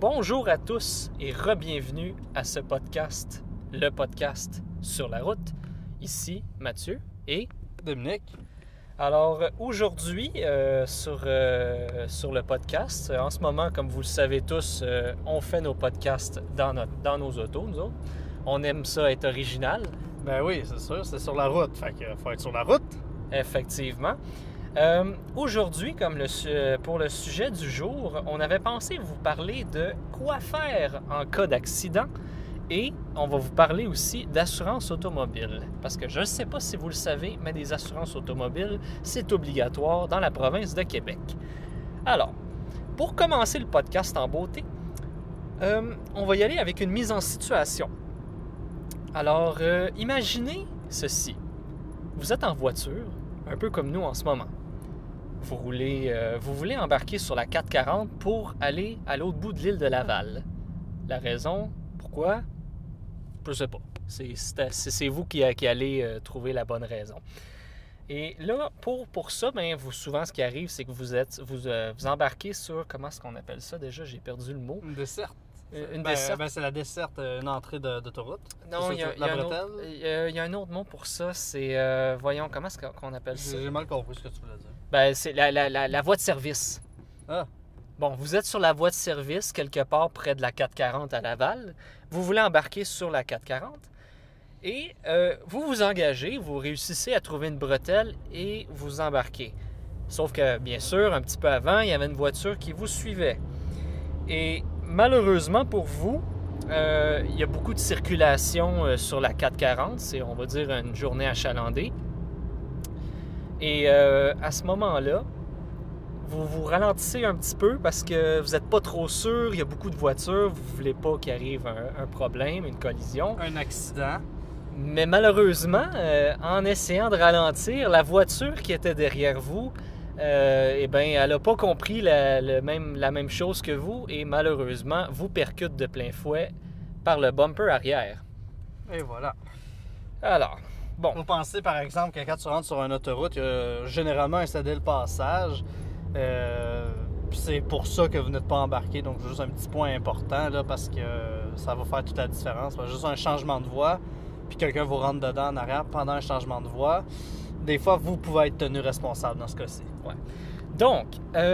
Bonjour à tous et re-bienvenue à ce podcast, le podcast sur la route. Ici Mathieu et Dominique. Alors aujourd'hui sur le podcast, en ce moment comme vous le savez tous, on fait nos podcasts dans nos autos, nous autres. On aime ça être original. Ben oui, c'est sûr, c'est sur la route, fait qu'il faut être sur la route. Effectivement. Aujourd'hui, pour le sujet du jour, on avait pensé vous parler de quoi faire en cas d'accident et on va vous parler aussi d'assurance automobile. Parce que je ne sais pas si vous le savez, mais des assurances automobiles, c'est obligatoire dans la province de Québec. Alors, pour commencer le podcast en beauté, on va y aller avec une mise en situation. Alors, imaginez ceci. Vous êtes en voiture, un peu comme nous en ce moment. Vous voulez embarquer sur la 440 pour aller à l'autre bout de l'île de Laval. La raison, pourquoi? Je ne sais pas. C'est vous qui allez trouver la bonne raison. Et là, pour ça, souvent, ce qui arrive, c'est que vous embarquez sur, comment est-ce qu'on appelle ça déjà? J'ai perdu le mot. Une desserte. Une desserte. C'est la desserte, une entrée d'autoroute. Non, il y a un autre mot pour ça. C'est, voyons, comment est-ce qu'on appelle ça? J'ai mal compris ce que tu voulais dire. C'est la voie de service. Ah. Bon, vous êtes sur la voie de service, quelque part près de la 440 à Laval. Vous voulez embarquer sur la 440 et vous vous engagez, vous réussissez à trouver une bretelle et vous embarquez. Sauf que, bien sûr, un petit peu avant, il y avait une voiture qui vous suivait. Et malheureusement pour vous, il y a beaucoup de circulation sur la 440. C'est, on va dire, une journée achalandée. Et à ce moment-là, vous vous ralentissez un petit peu parce que vous n'êtes pas trop sûr, il y a beaucoup de voitures, vous ne voulez pas qu'il arrive un problème, une collision. Un accident. Mais malheureusement, en essayant de ralentir, la voiture qui était derrière vous, elle n'a pas compris la même chose que vous et malheureusement, vous percute de plein fouet par le bumper arrière. Et voilà. Alors, bon. Vous pensez par exemple que quand tu rentres sur une autoroute, il y a généralement un cédé le passage. Puis c'est pour ça que vous n'êtes pas embarqué. Donc, juste un petit point important là, parce que ça va faire toute la différence. Juste un changement de voie, puis quelqu'un vous rentre dedans en arrière pendant un changement de voie. Des fois, vous pouvez être tenu responsable dans ce cas-ci. Ouais. Donc,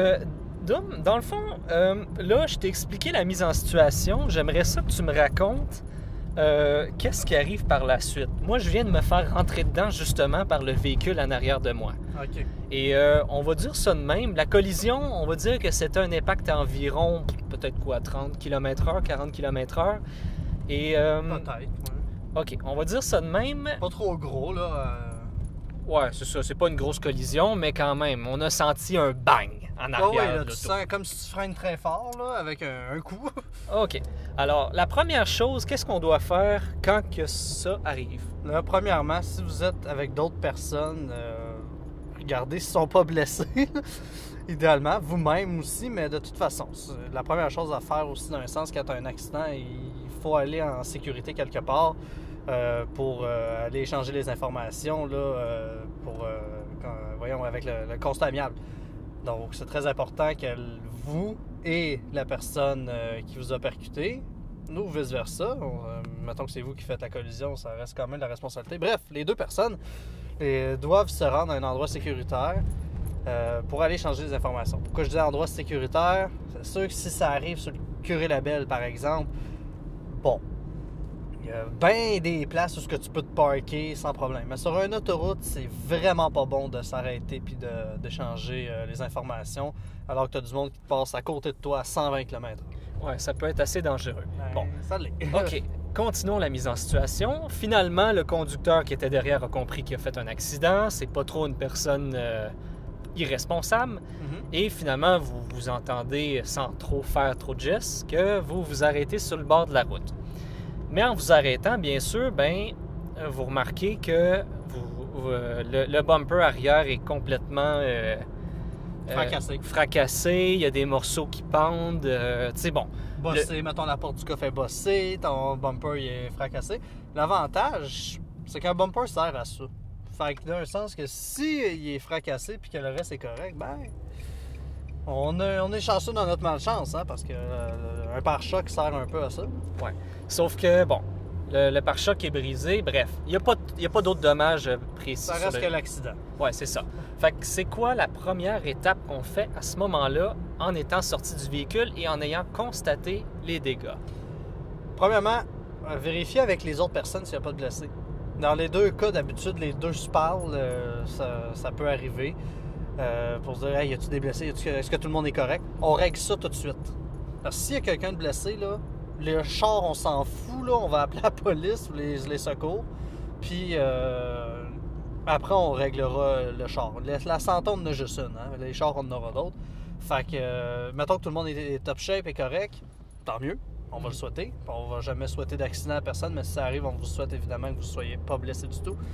dans le fond, là, je t'ai expliqué la mise en situation. J'aimerais ça que tu me racontes qu'est-ce qui arrive par la suite. Moi, je viens de me faire rentrer dedans justement par le véhicule en arrière de moi. OK. Et on va dire ça de même. La collision, on va dire que c'était un impact à environ, peut-être quoi, 30 km/h, 40 km/h. Et, Peut-être, ouais. OK, on va dire ça de même. Pas trop gros, là. Ouais, c'est ça. C'est pas une grosse collision, mais quand même, on a senti un bang en arrière ouais, de là, l'auto. tu sens comme si tu freines très fort, là, avec un coup. OK. Alors, la première chose, qu'est-ce qu'on doit faire quand que ça arrive? Là, premièrement, si vous êtes avec d'autres personnes, regardez s'ils ne sont pas blessés. Idéalement, vous-même aussi, mais de toute façon, la première chose à faire aussi dans un sens, quand tu as un accident, il faut aller en sécurité quelque part pour aller échanger les informations là, voyons, avec le constat amiable. Donc, c'est très important que vous et la personne qui vous a percuté, ou vice-versa, mettons que c'est vous qui faites la collision, ça reste quand même la responsabilité. Bref, les deux personnes doivent se rendre à un endroit sécuritaire pour aller échanger les informations. Pourquoi je dis endroit sécuritaire? C'est sûr que si ça arrive sur le Curé-Labelle, par exemple, bon, il y a bien des places où tu peux te parker sans problème. Mais sur une autoroute, c'est vraiment pas bon de s'arrêter puis d'échanger les informations alors que tu as du monde qui te passe à côté de toi à 120 km/h. Ouais, ça peut être assez dangereux. Bon, ça l'est. OK. Continuons la mise en situation. Finalement, le conducteur qui était derrière a compris qu'il a fait un accident. C'est pas trop une personne irresponsable. Mm-hmm. Et finalement, vous vous entendez, sans trop faire trop de gestes, que vous vous arrêtez sur le bord de la route. Mais en vous arrêtant, bien sûr, vous remarquez que le bumper arrière est complètement fracassé. Il y a des morceaux qui pendent. Tu sais, bon. Bossé, mettons la porte du coffre est bossée, ton bumper il est fracassé. L'avantage, c'est qu'un bumper sert à ça. Fait que dans un sens que si il est fracassé puis que le reste est correct, On est chanceux dans notre malchance, hein, parce que un pare-choc sert un peu à ça. Ouais. Sauf que, bon, le pare-choc est brisé. Bref, il n'y a pas d'autres dommages précis. Ça reste que l'accident. Ouais, c'est ça. Fait que c'est quoi la première étape qu'on fait à ce moment-là en étant sorti du véhicule et en ayant constaté les dégâts? Premièrement, vérifier avec les autres personnes s'il n'y a pas de blessés. Dans les deux cas, d'habitude, les deux se parlent, ça peut arriver. Pour se dire, hey, y a-tu des blessés? Est-ce que tout le monde est correct? On règle ça tout de suite. Parce que s'il y a quelqu'un de blessé, là, le char, on s'en fout, là, on va appeler la police ou les secours. Puis après, on réglera le char. La santé, on en a juste une. Hein? Les chars, on en aura d'autres. Fait que, mettons que tout le monde est top shape et correct, tant mieux. On va le souhaiter. On va jamais souhaiter d'accident à personne, mais si ça arrive, on vous souhaite évidemment que vous ne soyez pas blessé du tout.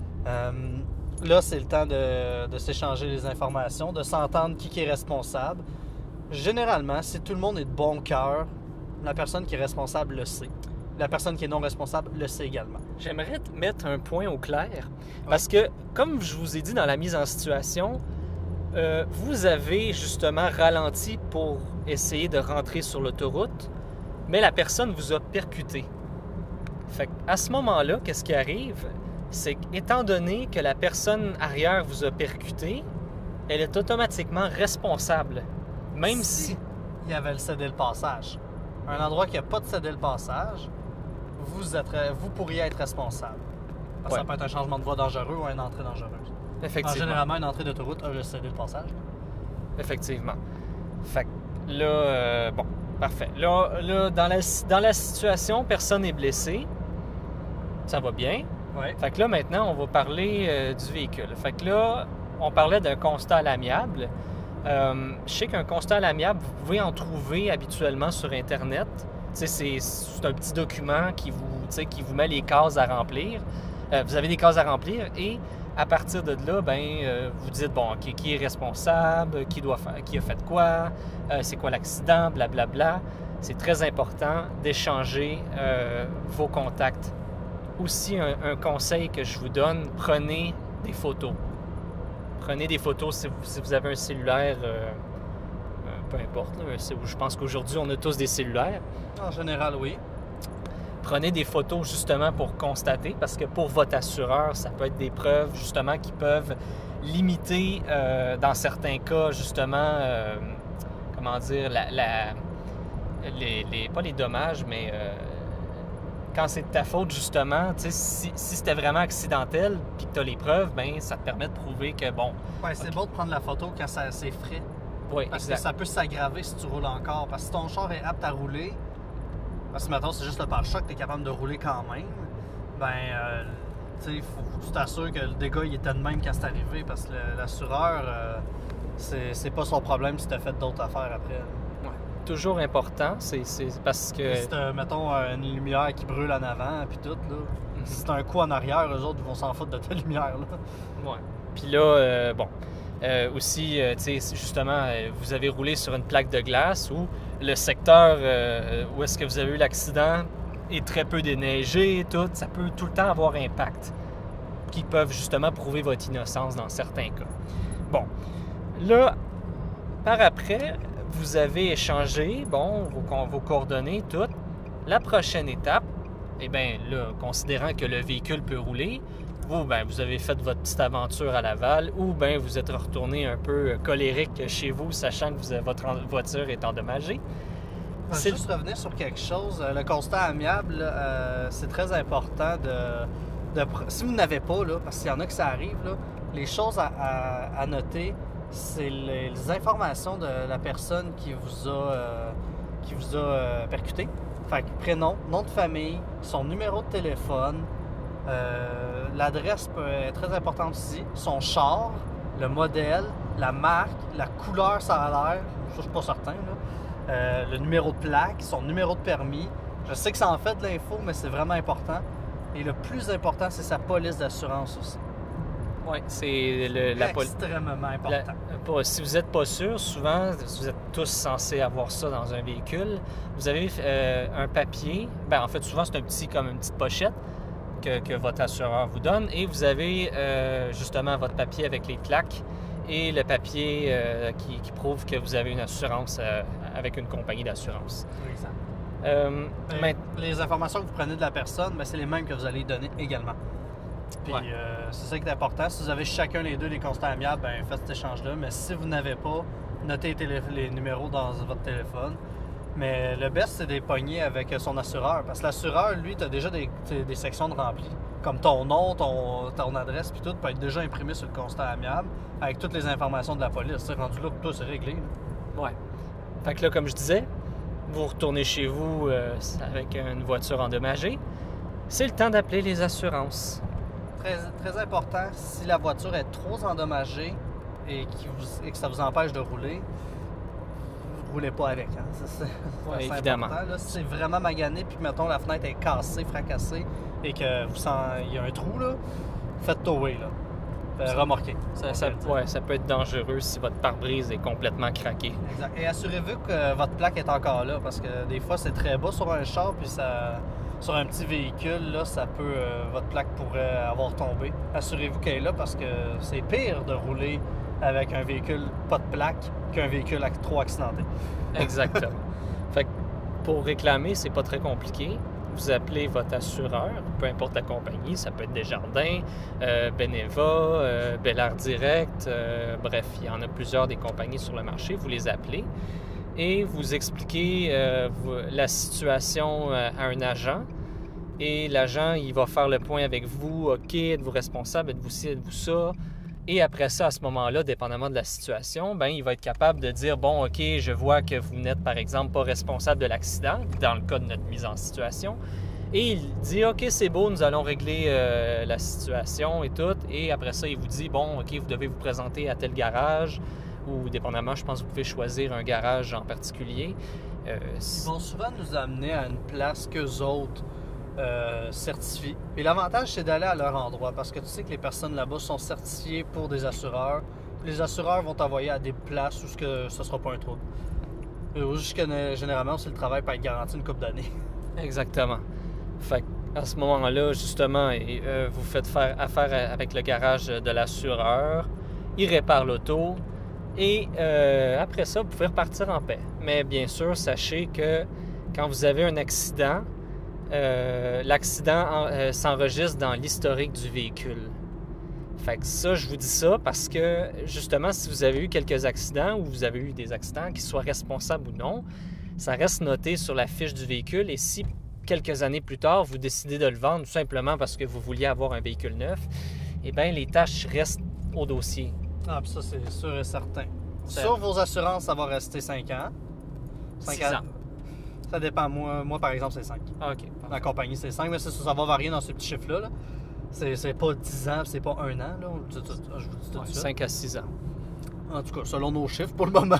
Là, c'est le temps de s'échanger les informations, de s'entendre qui est responsable. Généralement, si tout le monde est de bon cœur, la personne qui est responsable le sait. La personne qui est non responsable le sait également. J'aimerais mettre un point au clair, parce que, comme je vous ai dit dans la mise en situation, vous avez justement ralenti pour essayer de rentrer sur l'autoroute, mais la personne vous a percuté. Fait qu'à ce moment-là, qu'est-ce qui arrive? C'est qu'étant donné que la personne arrière vous a percuté, elle est automatiquement responsable. Même si il y avait le cédé le passage. Un endroit qui n'a pas de cédé le passage, vous pourriez être responsable. Parce que ça peut être un changement de voie dangereux ou une entrée dangereuse. Effectivement. Généralement, une entrée d'autoroute a le cédé le passage. Effectivement. Fait que là, bon, parfait. Là dans la situation, personne n'est blessé. Ça va bien. Ouais. Fait que là, maintenant, on va parler du véhicule. Fait que là, on parlait d'un constat à l'amiable. Je sais qu'un constat à l'amiable, vous pouvez en trouver habituellement sur Internet. C'est un petit document qui vous met les cases à remplir. Vous avez des cases à remplir et à partir de là, vous dites, bon, OK, qui est responsable, qui a fait quoi, c'est quoi l'accident, blablabla. C'est très important d'échanger vos contacts. Aussi, un conseil que je vous donne, prenez des photos. Prenez des photos si vous avez un cellulaire, peu importe. Là, je pense qu'aujourd'hui, on a tous des cellulaires. En général, oui. Prenez des photos justement pour constater, parce que pour votre assureur, ça peut être des preuves justement qui peuvent limiter, dans certains cas, justement, comment dire, pas les dommages, mais quand c'est de ta faute, justement, si c'était vraiment accidentel puis que tu as les preuves, ça te permet de prouver que, bon... Ouais, c'est beau de prendre la photo quand c'est frais. Oui, parce exact. que ça peut s'aggraver si tu roules encore. Parce que si ton char est apte à rouler, parce que maintenant c'est juste le pare-choc, tu es capable de rouler quand même, faut que tu t'assures que le dégât il était de même quand c'est arrivé, parce que l'assureur, c'est pas son problème si tu as fait d'autres affaires après. Ouais. Toujours important, c'est parce que... Si t'as, mettons, une lumière qui brûle en avant, puis tout, là, si c'est un coup en arrière, eux autres vont s'en foutre de ta lumière, là. Ouais. Puis là, aussi, justement, vous avez roulé sur une plaque de glace où le secteur où est-ce que vous avez eu l'accident est très peu déneigé et tout. Ça peut tout le temps avoir impact qui peuvent justement prouver votre innocence dans certains cas. Bon, là, par après, vous avez échangé, vos coordonnées, toutes. La prochaine étape, là, considérant que le véhicule peut rouler, vous avez fait votre petite aventure à Laval ou vous êtes retourné un peu colérique chez vous, sachant que votre voiture est endommagée. Je vais juste revenir sur quelque chose. Le constat amiable, c'est très important si vous n'avez pas, là, parce qu'il y en a que ça arrive, là, les choses à noter, c'est les informations de la personne qui vous a percuté. Fait que prénom, nom de famille, son numéro de téléphone, l'adresse est très importante aussi, son char, le modèle, la marque, la couleur, ça a l'air, ça je suis pas certain, là. Le numéro de plaque, son numéro de permis. Je sais que ça en fait de l'info, mais c'est vraiment important. Et le plus important, c'est sa police d'assurance aussi. Oui, c'est extrêmement important. Si vous n'êtes pas sûr, souvent, vous êtes tous censés avoir ça dans un véhicule. Vous avez un papier. En fait, souvent, c'est comme une petite pochette que votre assureur vous donne. Et vous avez justement votre papier avec les plaques et le papier qui prouve que vous avez une assurance avec une compagnie d'assurance. Exact. Les informations que vous prenez de la personne, c'est les mêmes que vous allez lui donner également. Puis c'est ça qui est important. Si vous avez chacun les deux les constats amiables, faites cet échange-là. Mais si vous n'avez pas, notez les numéros dans votre téléphone. Mais le best, c'est de les pogner avec son assureur. Parce que l'assureur, lui, tu as déjà des sections de rempli. Comme ton nom, ton adresse, puis tout peut être déjà imprimé sur le constat amiable avec toutes les informations de la police. C'est rendu là, tout c'est réglé. Ouais. Fait que là, comme je disais, vous retournez chez vous avec une voiture endommagée. C'est le temps d'appeler les assurances. Très, très important, si la voiture est trop endommagée et que ça vous empêche de rouler, roulez pas avec. Hein. C'est évidemment. Important. Là, si c'est vraiment magané puis mettons la fenêtre est cassée, fracassée et qu'il y a un trou, là, faites tower. Remorquez. Ça peut être dangereux si votre pare-brise est complètement craqué. Exact. Et assurez-vous que votre plaque est encore là parce que des fois c'est très bas sur un char puis sur un petit véhicule, là, votre plaque pourrait avoir tombé. Assurez-vous qu'elle est là parce que c'est pire de rouler avec un véhicule pas de plaque qu'un véhicule trop accidenté. Exactement. Fait que pour réclamer, c'est pas très compliqué. Vous appelez votre assureur, peu importe la compagnie, ça peut être Desjardins, Beneva, Bel Air Direct, bref, il y en a plusieurs des compagnies sur le marché. Vous les appelez et vous expliquez la situation à un agent. Et l'agent, il va faire le point avec vous. OK, êtes-vous responsable? Êtes-vous ci? Êtes-vous ça? Et après ça, à ce moment-là, dépendamment de la situation, il va être capable de dire, bon, OK, je vois que vous n'êtes, par exemple, pas responsable de l'accident, dans le cas de notre mise en situation. Et il dit, OK, c'est beau, nous allons régler la situation et tout. Et après ça, il vous dit, bon, OK, vous devez vous présenter à tel garage. Ou dépendamment, je pense que vous pouvez choisir un garage en particulier. Ils vont souvent nous amener à une place qu'eux autres certifiés. Et l'avantage, c'est d'aller à leur endroit parce que tu sais que les personnes là-bas sont certifiées pour des assureurs. Les assureurs vont t'envoyer à des places où ce ne sera pas un trouble. Juste que généralement, si le travail peut être garanti une couple d'années. Exactement. Fait à ce moment-là, justement, vous faites faire affaire avec le garage de l'assureur. Il répare l'auto. Et après ça, vous pouvez repartir en paix. Mais bien sûr, sachez que quand vous avez un accident, l'accident s'enregistre dans l'historique du véhicule. Fait que ça, je vous dis ça parce que, justement, si vous avez eu quelques accidents ou vous avez eu des accidents, qu'ils soient responsables ou non, ça reste noté sur la fiche du véhicule. Et si, quelques années plus tard, vous décidez de le vendre tout simplement parce que vous vouliez avoir un véhicule neuf, eh bien, les tâches restent au dossier. Ah, puis ça, c'est sûr et certain. Sur vos assurances, ça va rester 5 ans. 6 ans. Ça dépend. Moi, par exemple, c'est 5. Ah, OK. La compagnie, c'est 5, mais ça va varier dans ce petit chiffre-là. Là. C'est pas 10 ans, c'est pas 1 an. Là. Je vous dis tout de suite. 5 à 6 ans. En tout cas, selon nos chiffres pour le moment.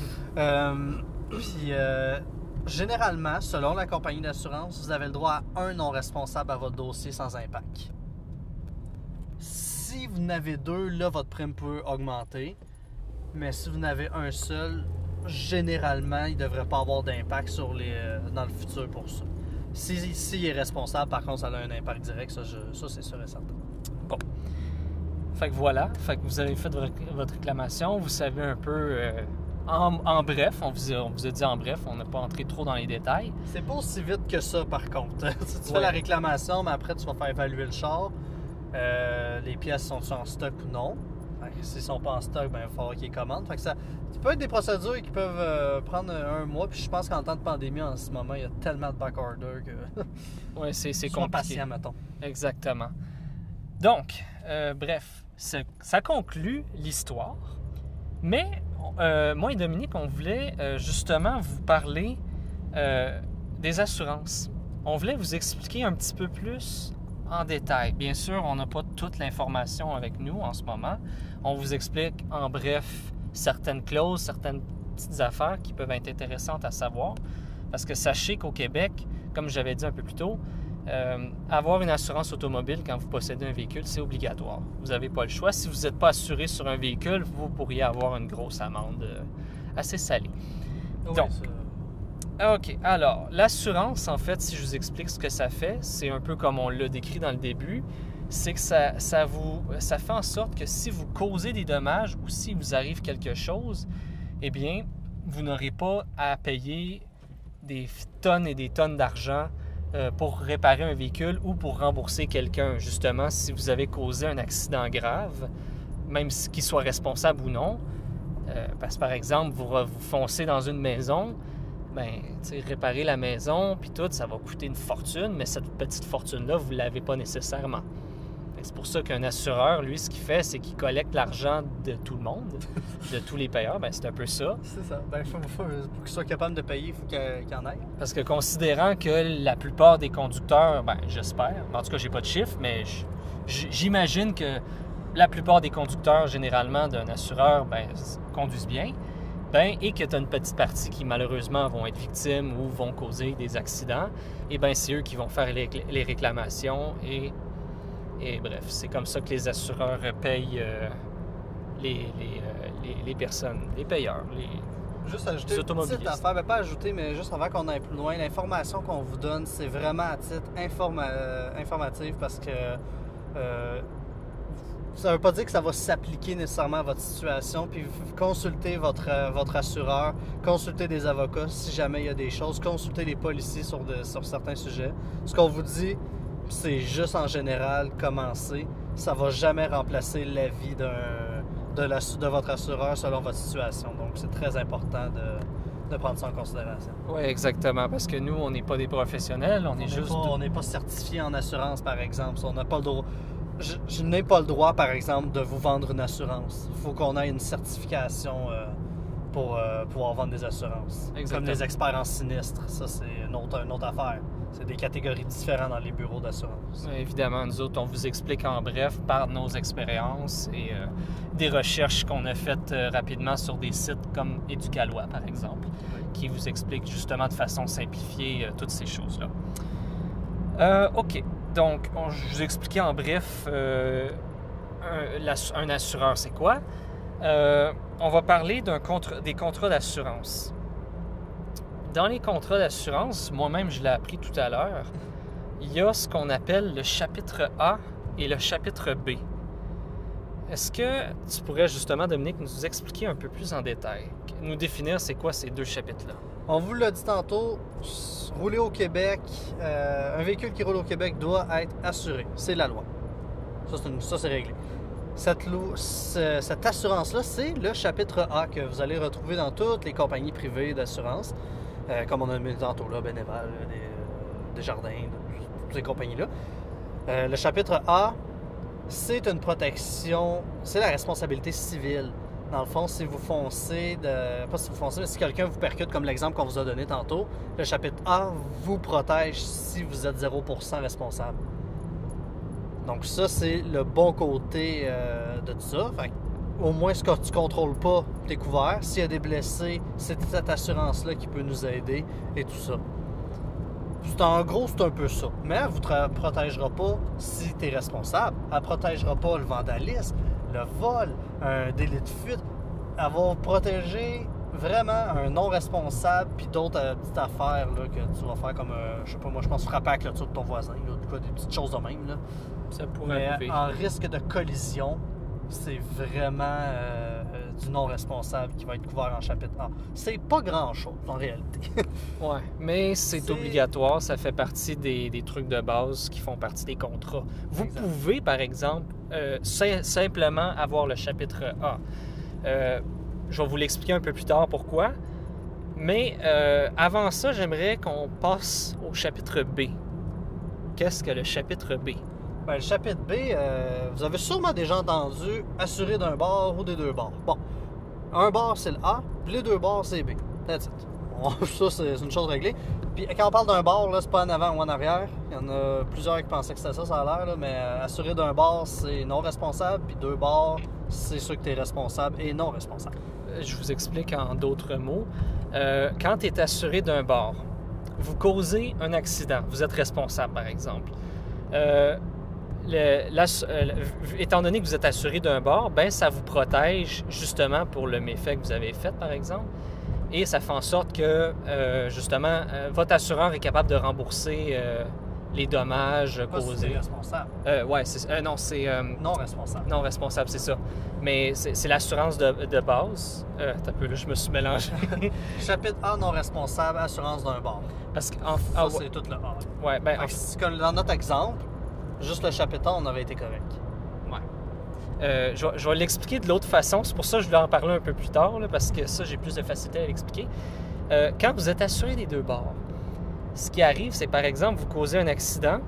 Puis, généralement, selon la compagnie d'assurance, vous avez le droit à un non responsable à votre dossier sans impact. Si vous en avez 2, là, votre prime peut augmenter. Mais si vous en avez un seul, généralement, il ne devrait pas avoir d'impact dans le futur pour ça. S'il est responsable, par contre, ça a un impact direct. Ça c'est sûr et certain. Bon. Fait que voilà. Fait que vous avez fait votre réclamation. Vous savez un peu... En bref, on vous a dit en bref, on n'a pas entré trop dans les détails. C'est pas aussi vite que ça, par contre. Si tu fais la réclamation, mais après, tu vas faire évaluer le char. Les pièces sont en stock ou non. S'ils ne sont pas en stock, il va falloir qu'ils commandent. Fait que ça peut être des procédures qui peuvent prendre 1 mois. Puis je pense qu'en temps de pandémie, en ce moment, il y a tellement de backorder que... Oui, c'est compliqué. Patient, mettons. Exactement. Donc, bref, ça conclut l'histoire. Mais moi et Dominique, on voulait justement vous parler des assurances. On voulait vous expliquer un petit peu plus en détail. Bien sûr, on n'a pas toute l'information avec nous en ce moment. On vous explique en bref certaines clauses, certaines petites affaires qui peuvent être intéressantes à savoir. Parce que sachez qu'au Québec, comme j'avais dit un peu plus tôt, avoir une assurance automobile quand vous possédez un véhicule, c'est obligatoire. Vous n'avez pas le choix. Si vous n'êtes pas assuré sur un véhicule, vous pourriez avoir une grosse amende assez salée. Oui, donc, OK. Alors, l'assurance, en fait, si je vous explique ce que ça fait, c'est un peu comme on l'a décrit dans le début. c'est que ça fait en sorte que si vous causez des dommages ou si vous arrive quelque chose, eh bien, vous n'aurez pas à payer des tonnes et des tonnes d'argent pour réparer un véhicule ou pour rembourser quelqu'un. Justement, si vous avez causé un accident grave, même qu'il soit responsable ou non, parce que par exemple, vous foncez dans une maison, ben, réparer la maison, puis tout, ça va coûter une fortune, mais cette petite fortune-là, vous ne l'avez pas nécessairement. C'est pour ça qu'un assureur, lui, ce qu'il fait, c'est qu'il collecte l'argent de tout le monde, de tous les payeurs. Ben, c'est un peu ça. C'est ça. Ben, pour qu'il soit capable de payer, il faut qu'il en aille. Parce que considérant que la plupart des conducteurs, ben, j'espère, en tout cas, j'ai pas de chiffres, mais j'imagine que la plupart des conducteurs, généralement, d'un assureur, ben, conduisent bien, ben, et que tu as une petite partie qui, malheureusement, vont être victimes ou vont causer des accidents, et bien, c'est eux qui vont faire les réclamations et bref, c'est comme ça que les assureurs payent les personnes, les payeurs, juste ajouter les une automobilistes. petite affaire, pas ajouter, mais juste avant qu'on aille plus loin, l'information qu'on vous donne, c'est vraiment à titre informatif parce que ça ne veut pas dire que ça va s'appliquer nécessairement à votre situation. Puis consultez votre assureur, consultez des avocats si jamais il y a des choses, consultez les policiers sur certains sujets. Ce qu'on vous dit, c'est juste en général commencer. Ça ne va jamais remplacer l'avis de votre assureur selon votre situation. Donc, c'est très important de prendre ça en considération. Oui, exactement. Parce que nous, on n'est pas des professionnels. On n'est pas certifié en assurance, par exemple. On n'a pas le droit. Je n'ai pas le droit, par exemple, de vous vendre une assurance. Il faut qu'on ait une certification pour pouvoir vendre des assurances. Exactement. Comme les experts en sinistre. Ça, c'est une autre affaire. C'est des catégories différentes dans les bureaux d'assurance. Évidemment, nous autres, on vous explique en bref par nos expériences et des recherches qu'on a faites rapidement sur des sites comme Éducalois, par exemple, qui vous expliquent justement de façon simplifiée toutes ces choses-là. OK. Donc, je vous expliquais en bref un assureur, c'est quoi? On va parler des contrats d'assurance. Dans les contrats d'assurance, moi-même je l'ai appris tout à l'heure, il y a ce qu'on appelle le chapitre A et le chapitre B. Est-ce que tu pourrais justement, Dominique, nous expliquer un peu plus en détail, nous définir c'est quoi ces deux chapitres-là? On vous l'a dit tantôt, rouler au Québec, un véhicule qui roule au Québec doit être assuré. C'est la loi. Ça, c'est réglé. Cette assurance-là, c'est le chapitre A que vous allez retrouver dans toutes les compagnies privées d'assurance. Comme on a mis tantôt, là, Beneval, Desjardins, toutes ces compagnies-là. Le chapitre A, c'est une protection, c'est la responsabilité civile. Dans le fond, si vous foncez, pas si vous foncez, mais si quelqu'un vous percute, comme l'exemple qu'on vous a donné tantôt, le chapitre A vous protège si vous êtes 0% responsable. Donc ça, c'est le bon côté de tout ça. Fait au moins, ce que tu ne contrôles pas, tu es couvert. S'il y a des blessés, c'est cette assurance-là qui peut nous aider et tout ça. En gros, c'est un peu ça. Mais elle ne vous protégera pas si tu es responsable. Elle ne protégera pas le vandalisme, le vol, un délit de fuite. Elle va vous protéger vraiment un non-responsable puis d'autres petites affaires là, que tu vas faire comme, je sais pas, moi je pense frapper avec le tour de ton voisin, là, des petites choses de même. Là. Ça pourrait arriver. En risque de collision, c'est vraiment du non-responsable qui va être couvert en chapitre A. C'est pas grand-chose, en réalité. Oui, mais c'est obligatoire. Ça fait partie des trucs de base qui font partie des contrats. Vous pouvez, par exemple, simplement avoir le chapitre A. Je vais vous l'expliquer un peu plus tard pourquoi. Mais avant ça, j'aimerais qu'on passe au chapitre B. Qu'est-ce que le chapitre B? Bien, le chapitre B, vous avez sûrement déjà entendu assuré d'un bord ou des deux bords. Bon, un bord c'est le A, puis les deux bords c'est B. That's it. Bon, ça, c'est une chose réglée. Puis quand on parle d'un bord, là, c'est pas en avant ou en arrière. Il y en a plusieurs qui pensaient que c'était ça, ça a l'air, là, mais assuré d'un bord, c'est non responsable, puis deux bords, c'est sûr que tu es responsable et non responsable. Je vous explique en d'autres mots. Quand tu es assuré d'un bord, vous causez un accident, vous êtes responsable, par exemple. Étant donné que vous êtes assuré d'un bord, ben ça vous protège justement pour le méfait que vous avez fait, par exemple. Et ça fait en sorte que, justement, votre assureur est capable de rembourser les dommages Pas si causés. t'es responsable. Ouais, non, c'est Non responsable. non responsable, c'est ça. Mais c'est l'assurance de base. T'as peu, là, je me suis mélangé. Chapitre A, non responsable, assurance d'un bar. Parce que, Ça, c'est tout le A. ouais, ben, Fait que si, comme dans notre exemple, juste le chapitre A, on aurait été correct. je vais l'expliquer de l'autre façon. C'est pour ça que je voulais en parler un peu plus tard, là, parce que ça, j'ai plus de facilité à l'expliquer. Quand vous êtes assuré des deux bords, ce qui arrive, c'est par exemple, vous causez un accident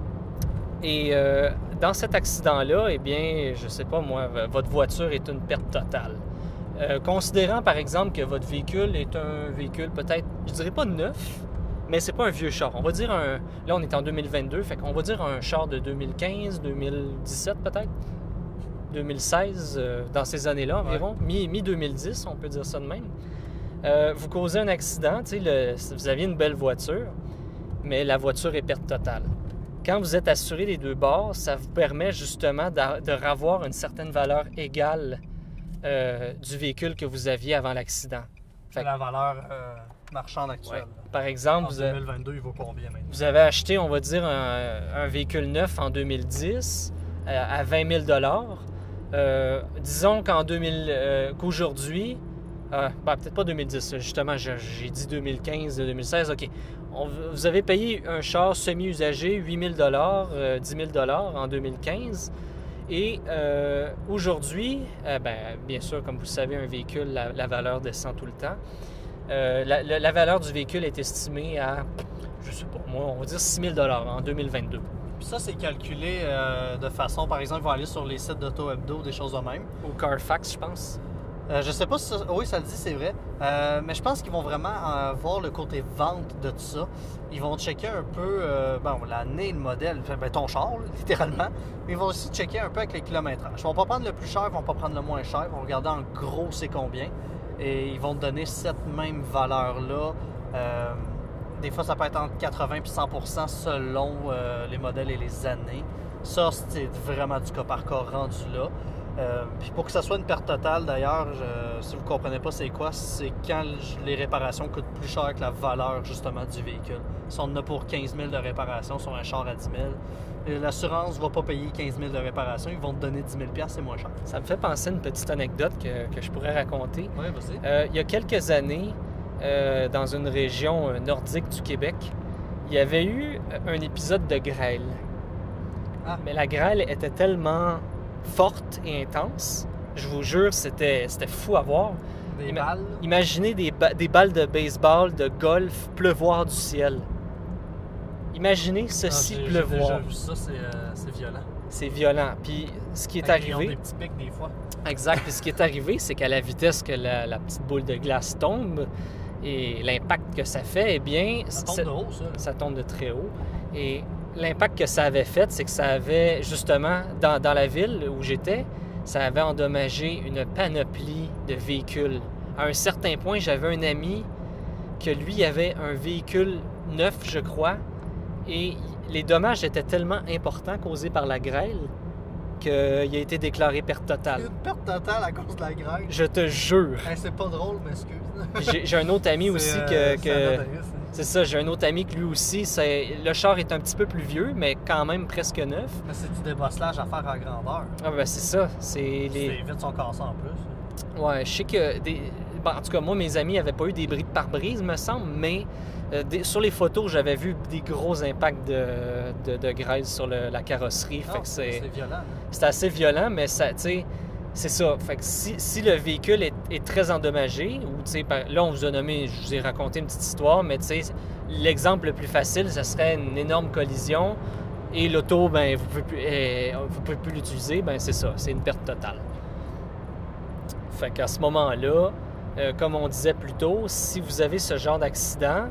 et dans cet accident-là, eh bien, je sais pas moi, votre voiture est une perte totale. Considérant par exemple que votre véhicule est un véhicule peut-être, je dirais pas neuf, mais c'est pas un vieux char. On va dire là on est en 2022, fait qu'on va dire un char de 2015, 2017 peut-être, 2016, dans ces années-là environ, mi-2010, on peut dire ça de même. Vous causez un accident, vous aviez une belle voiture, mais la voiture est perte totale. Quand vous êtes assuré des deux bords, ça vous permet justement de ravoir une certaine valeur égale du véhicule que vous aviez avant l'accident. C'est la valeur marchande actuelle. Ouais. Par exemple, en 2022, il vaut combien maintenant? Vous avez acheté, on va dire, un véhicule neuf en 2010 à 20 000 disons qu'aujourd'hui, peut-être pas 2010, justement, j'ai dit 2015, 2016, OK. Vous avez payé un char semi-usagé 8 000 10 000 en 2015. Et aujourd'hui, bien sûr, comme vous le savez, un véhicule, la valeur descend tout le temps. La valeur du véhicule est estimée à, je sais pas moi, on va dire 6 000 en 2022. Puis ça, c'est calculé de façon, par exemple, ils vont aller sur les sites d'Auto-Hebdo, des choses de même. Au Carfax, je pense. Je sais pas si ça... Oui, ça le dit, c'est vrai. Mais je pense qu'ils vont vraiment voir le côté vente de tout ça. Ils vont checker un peu l'année, le modèle, ton char, là, littéralement. Mais ils vont aussi checker un peu avec les kilométrages. Ils vont pas prendre le plus cher, ils vont pas prendre le moins cher. Ils vont regarder en gros c'est combien. Et ils vont te donner cette même valeur-là. Des fois, ça peut être entre 80 et 100 selon les modèles et les années. Ça, c'est vraiment du cas par cas rendu là. Puis pour que ça soit une perte totale, d'ailleurs, si vous ne comprenez pas c'est quoi, c'est quand les réparations coûtent plus cher que la valeur, justement, du véhicule. Si on en a pour 15 000 de réparation sur un char à 10 000, l'assurance ne va pas payer 15 000 de réparation, ils vont te donner 10 000 $, c'est moins cher. Ça me fait penser à une petite anecdote que je pourrais raconter. Oui, vas-y. Il y a quelques années, dans une région nordique du Québec, il y avait eu un épisode de grêle. Ah. Mais la grêle était tellement forte et intense, je vous jure, c'était fou à voir. Des balles. Imaginez des balles de baseball, de golf, pleuvoir du ciel. Imaginez ceci pleuvoir. J'ai déjà vu ça, c'est violent. C'est violent. Puis ce qui est Ils ont arrivé... des petits pics des fois. Exact. Puis ce qui est arrivé, c'est qu'à la vitesse que la petite boule de glace tombe et l'impact que ça fait, eh bien... Ça tombe de haut, ça. Ça tombe de très haut. Et l'impact que ça avait fait, c'est que ça avait, justement, dans la ville où j'étais, ça avait endommagé une panoplie de véhicules. À un certain point, j'avais un ami que lui avait un véhicule neuf, je crois, et les dommages étaient tellement importants causés par la grêle qu'il a été déclaré perte totale. Une perte totale à cause de la grêle. Je te jure. Hey, c'est pas drôle, mais excuse. J'ai un autre ami aussi que c'est ça, j'ai un autre ami que lui aussi, le char est un petit peu plus vieux, mais quand même presque neuf. Mais c'est du débosselage à faire en grandeur. Ah ben c'est ça, Les vitres sont cassées en plus. Ouais, je sais que en tout cas, moi, mes amis n'avaient pas eu des bris de pare-brise, me semble, mais sur les photos, j'avais vu des gros impacts de grêle sur la carrosserie. Fait que c'est violent. C'est assez violent, mais ça, tu sais, c'est ça. Fait que si le véhicule est très endommagé, ou tu sais, là, on vous a nommé, je vous ai raconté une petite histoire, mais tu sais, l'exemple le plus facile, ce serait une énorme collision et l'auto, ben, vous pouvez plus l'utiliser, ben c'est ça, c'est une perte totale. Fait qu'à ce moment-là, comme on disait plus tôt, si vous avez ce genre d'accident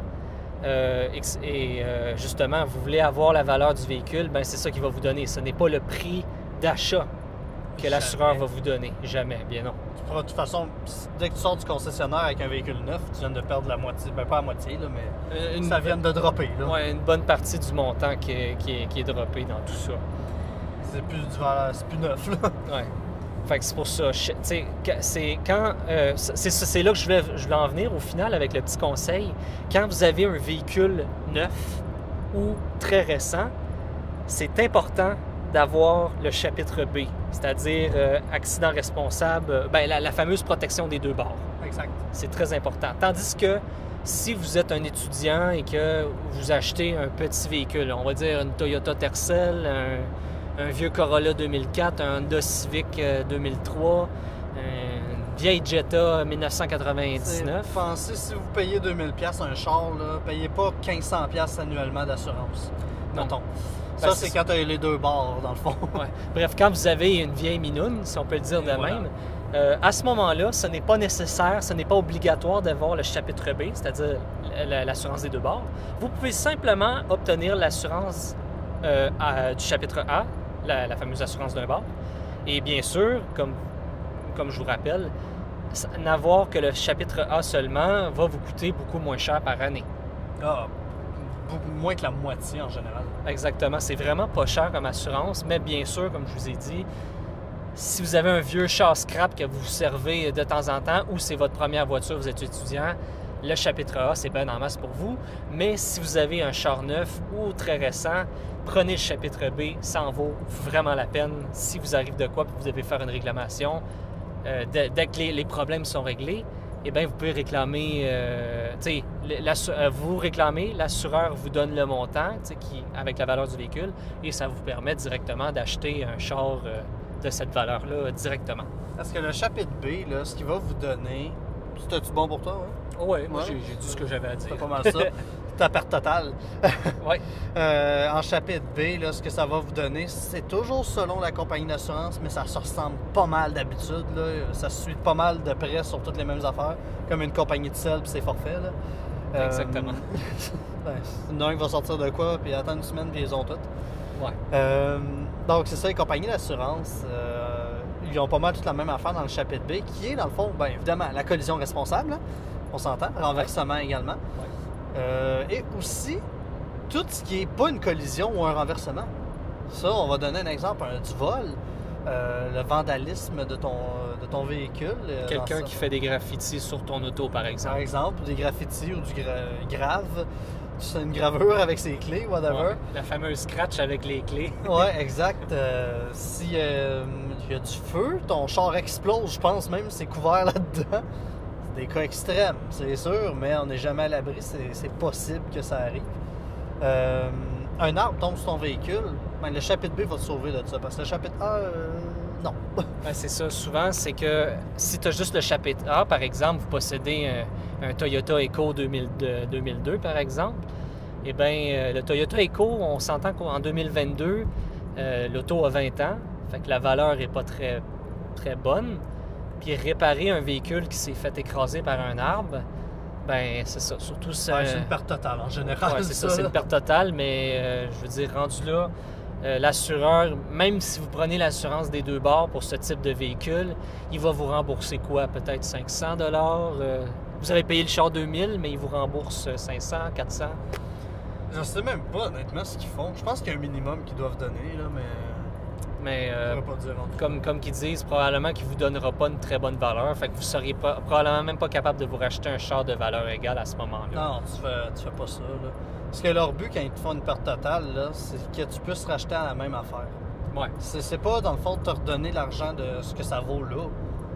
justement, vous voulez avoir la valeur du véhicule, ben c'est ça qu'il va vous donner. Ce n'est pas le prix d'achat que l'assureur va vous donner. Jamais, bien non. De toute façon, dès que tu sors du concessionnaire avec un véhicule neuf, tu viens de perdre la moitié, ben pas la moitié, là, mais ça vient de dropper. Oui, une bonne partie du montant qui est droppé dans tout ça. C'est plus neuf, là. Ouais. Fait que c'est pour ça. C'est quand. C'est là que je voulais en venir au final avec le petit conseil. Quand vous avez un véhicule neuf, ou très récent, c'est important d'avoir le chapitre B, c'est-à-dire accident responsable, la fameuse protection des deux bords. Exact. C'est très important. Tandis que si vous êtes un étudiant et que vous achetez un petit véhicule, on va dire une Toyota Tercel, un vieux Corolla 2004, un Honda Civic 2003, une vieille Jetta 1999. Pensez, si vous payez 2000$ un char, là, payez pas 1500$ annuellement d'assurance. Non. Mettons. Ben, Ça, c'est quand tu as les deux bords, dans le fond. Ouais. Bref, quand vous avez une vieille minoune, si on peut le dire de voilà. même, à ce moment-là, ce n'est pas nécessaire, ce n'est pas obligatoire d'avoir le chapitre B, c'est-à-dire l'assurance des deux bords. Vous pouvez simplement obtenir l'assurance du chapitre A, la fameuse assurance d'un bord. Et bien sûr, comme je vous rappelle, n'avoir que le chapitre A seulement va vous coûter beaucoup moins cher par année. Ah, beaucoup moins que la moitié en général. Exactement, c'est vraiment pas cher comme assurance, mais bien sûr, comme je vous ai dit, si vous avez un vieux char scrap que vous servez de temps en temps ou c'est votre première voiture, vous êtes étudiant, le chapitre A, c'est bien en masse pour vous. Mais si vous avez un char neuf ou très récent, prenez le chapitre B, ça en vaut vraiment la peine. Si vous arrive de quoi, puis vous devez faire une réclamation, dès que les problèmes sont réglés, eh bien, vous pouvez réclamer, vous réclamez, l'assureur vous donne le montant avec la valeur du véhicule et ça vous permet directement d'acheter un char de cette valeur-là directement. Parce que le chapitre B, là, ce qu'il va vous donner, c'était-tu bon pour toi? Hein? Oui, moi Ouais. j'ai dit ce que j'avais à dire. C'est pas mal ça. Ta perte totale. Oui. En chapitre B, là, ce que ça va vous donner, c'est toujours selon la compagnie d'assurance, mais ça se ressemble pas mal d'habitude. Là. Ça se suit pas mal de près sur toutes les mêmes affaires, comme une compagnie de sel et ses forfaits. Là. Exactement. Il y en a un qui va sortir de quoi, puis attendre une semaine, puis ils ont toutes. Ouais. Donc, c'est ça, les compagnies d'assurance, ils ont pas mal toute la même affaire dans le chapitre B, qui est, dans le fond, bien évidemment, la collision responsable, là, on s'entend, renversement également. Et aussi, tout ce qui n'est pas une collision ou un renversement. Ça, on va donner un exemple, du vol, le vandalisme de ton véhicule. Quelqu'un qui fait des graffitis sur ton auto, par exemple. Par exemple, des graffitis ou du grave. C'est une gravure avec ses clés, whatever. Ouais, la fameuse scratch avec les clés. Ouais, exact. Si y a du feu, ton char explose, je pense même c'est couvert là-dedans. C'est des cas extrêmes, c'est sûr, mais on n'est jamais à l'abri, c'est possible que ça arrive. Un arbre tombe sur ton véhicule, ben, le chapitre B va te sauver de ça, parce que le chapitre A, non. Ben, c'est ça, souvent, c'est que si tu as juste le chapitre A, par exemple, vous possédez un Toyota Eco 2002, par exemple, eh bien, le Toyota Eco, on s'entend qu'en 2022, l'auto a 20 ans, fait que la valeur n'est pas très, très bonne. Puis réparer un véhicule qui s'est fait écraser par un arbre, ben c'est ça. Surtout C'est une perte totale en général. Ouais, c'est ça, c'est une perte totale, mais je veux dire, rendu là, l'assureur, même si vous prenez l'assurance des deux bords pour ce type de véhicule, il va vous rembourser quoi? Peut-être 500 $. Vous avez payé le char 2000, mais il vous rembourse 500, 400. Je sais même pas honnêtement ce qu'ils font. Je pense qu'il y a un minimum qu'ils doivent donner, là, mais je pourrais pas dire en tout. comme qu'ils disent, probablement qu'il ne vous donnera pas une très bonne valeur. Fait que vous ne seriez probablement même pas capable de vous racheter un char de valeur égale à ce moment-là. Non, tu fais pas ça. Là. Parce que leur but, quand ils te font une perte totale, là, c'est que tu puisses racheter à la même affaire. Ouais. C'est pas, dans le fond, de te redonner l'argent de ce que ça vaut là.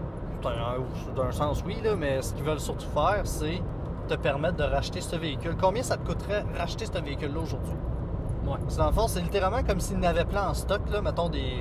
D'un sens, oui, là, mais ce qu'ils veulent surtout faire, c'est te permettre de racheter ce véhicule. Combien ça te coûterait racheter ce véhicule-là aujourd'hui? Ouais. Parce que dans le fond, c'est littéralement comme s'ils n'avaient plein en stock, là, mettons des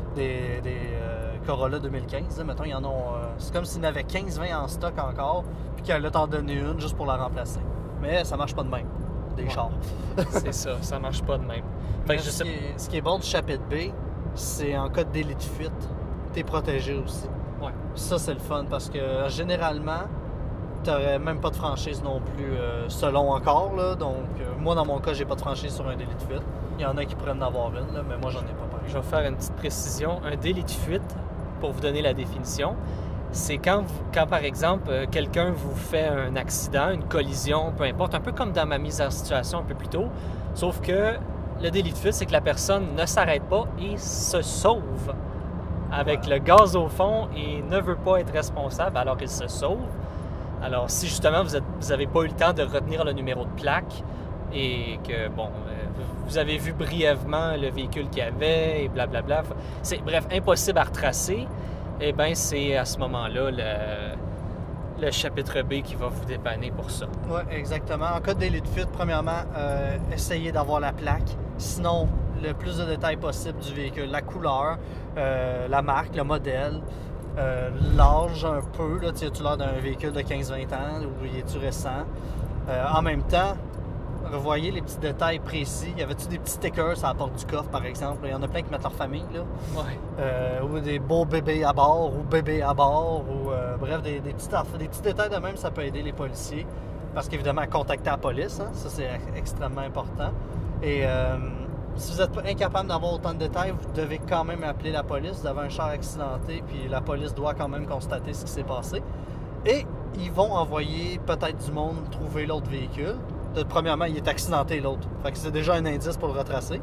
Corolla 2015, là, mettons, ils en ont. C'est comme s'ils n'avaient 15-20 en stock encore, puis qu'elle allait t'en donner une juste pour la remplacer. Mais ça marche pas de même, des chars. C'est ça marche pas de même. Fait que je sais... Ce qui est bon du chapitre B, c'est en cas de délit de fuite, t'es protégé aussi. Ouais. Ça, c'est le fun, parce que généralement, t'aurais même pas de franchise non plus, selon encore, là. Donc, moi, dans mon cas, j'ai pas de franchise sur un délit de fuite. Il y en a qui pourraient en avoir une, là, mais moi, j'en ai pas, par Je exemple. vais faire une petite précision. Un délit de fuite, pour vous donner la définition, c'est quand par exemple, quelqu'un vous fait un accident, une collision, peu importe, un peu comme dans ma mise en situation un peu plus tôt, sauf que le délit de fuite, c'est que la personne ne s'arrête pas et se sauve avec le gaz au fond et ne veut pas être responsable alors qu'il se sauve. Alors, si justement vous n'avez pas eu le temps de retenir le numéro de plaque et que, bon, vous avez vu brièvement le véhicule qu'il y avait et blablabla. Bref, impossible à retracer. Eh bien, c'est à ce moment-là le chapitre B qui va vous dépanner pour ça. Oui, exactement. En cas de délit de fuite, premièrement, essayez d'avoir la plaque. Sinon, le plus de détails possible du véhicule, la couleur, la marque, le modèle, l'âge un peu. Là, as-tu l'air d'un véhicule de 15-20 ans ou es-tu récent? En même temps, revoyez les petits détails précis. Y avait-tu des petits stickers à la porte du coffre, par exemple? Il y en a plein qui mettent leur famille, là. Ouais. Ou des beaux bébés à bord, ou bébés à bord, ou bref, des petits détails de même, ça peut aider les policiers. Parce qu'évidemment, contacter la police, hein, ça c'est extrêmement important. Et si vous êtes incapable d'avoir autant de détails, vous devez quand même appeler la police. Vous avez un char accidenté, puis la police doit quand même constater ce qui s'est passé. Et ils vont envoyer peut-être du monde trouver l'autre véhicule. Premièrement, il est accidenté l'autre. Fait que c'est déjà un indice pour le retracer.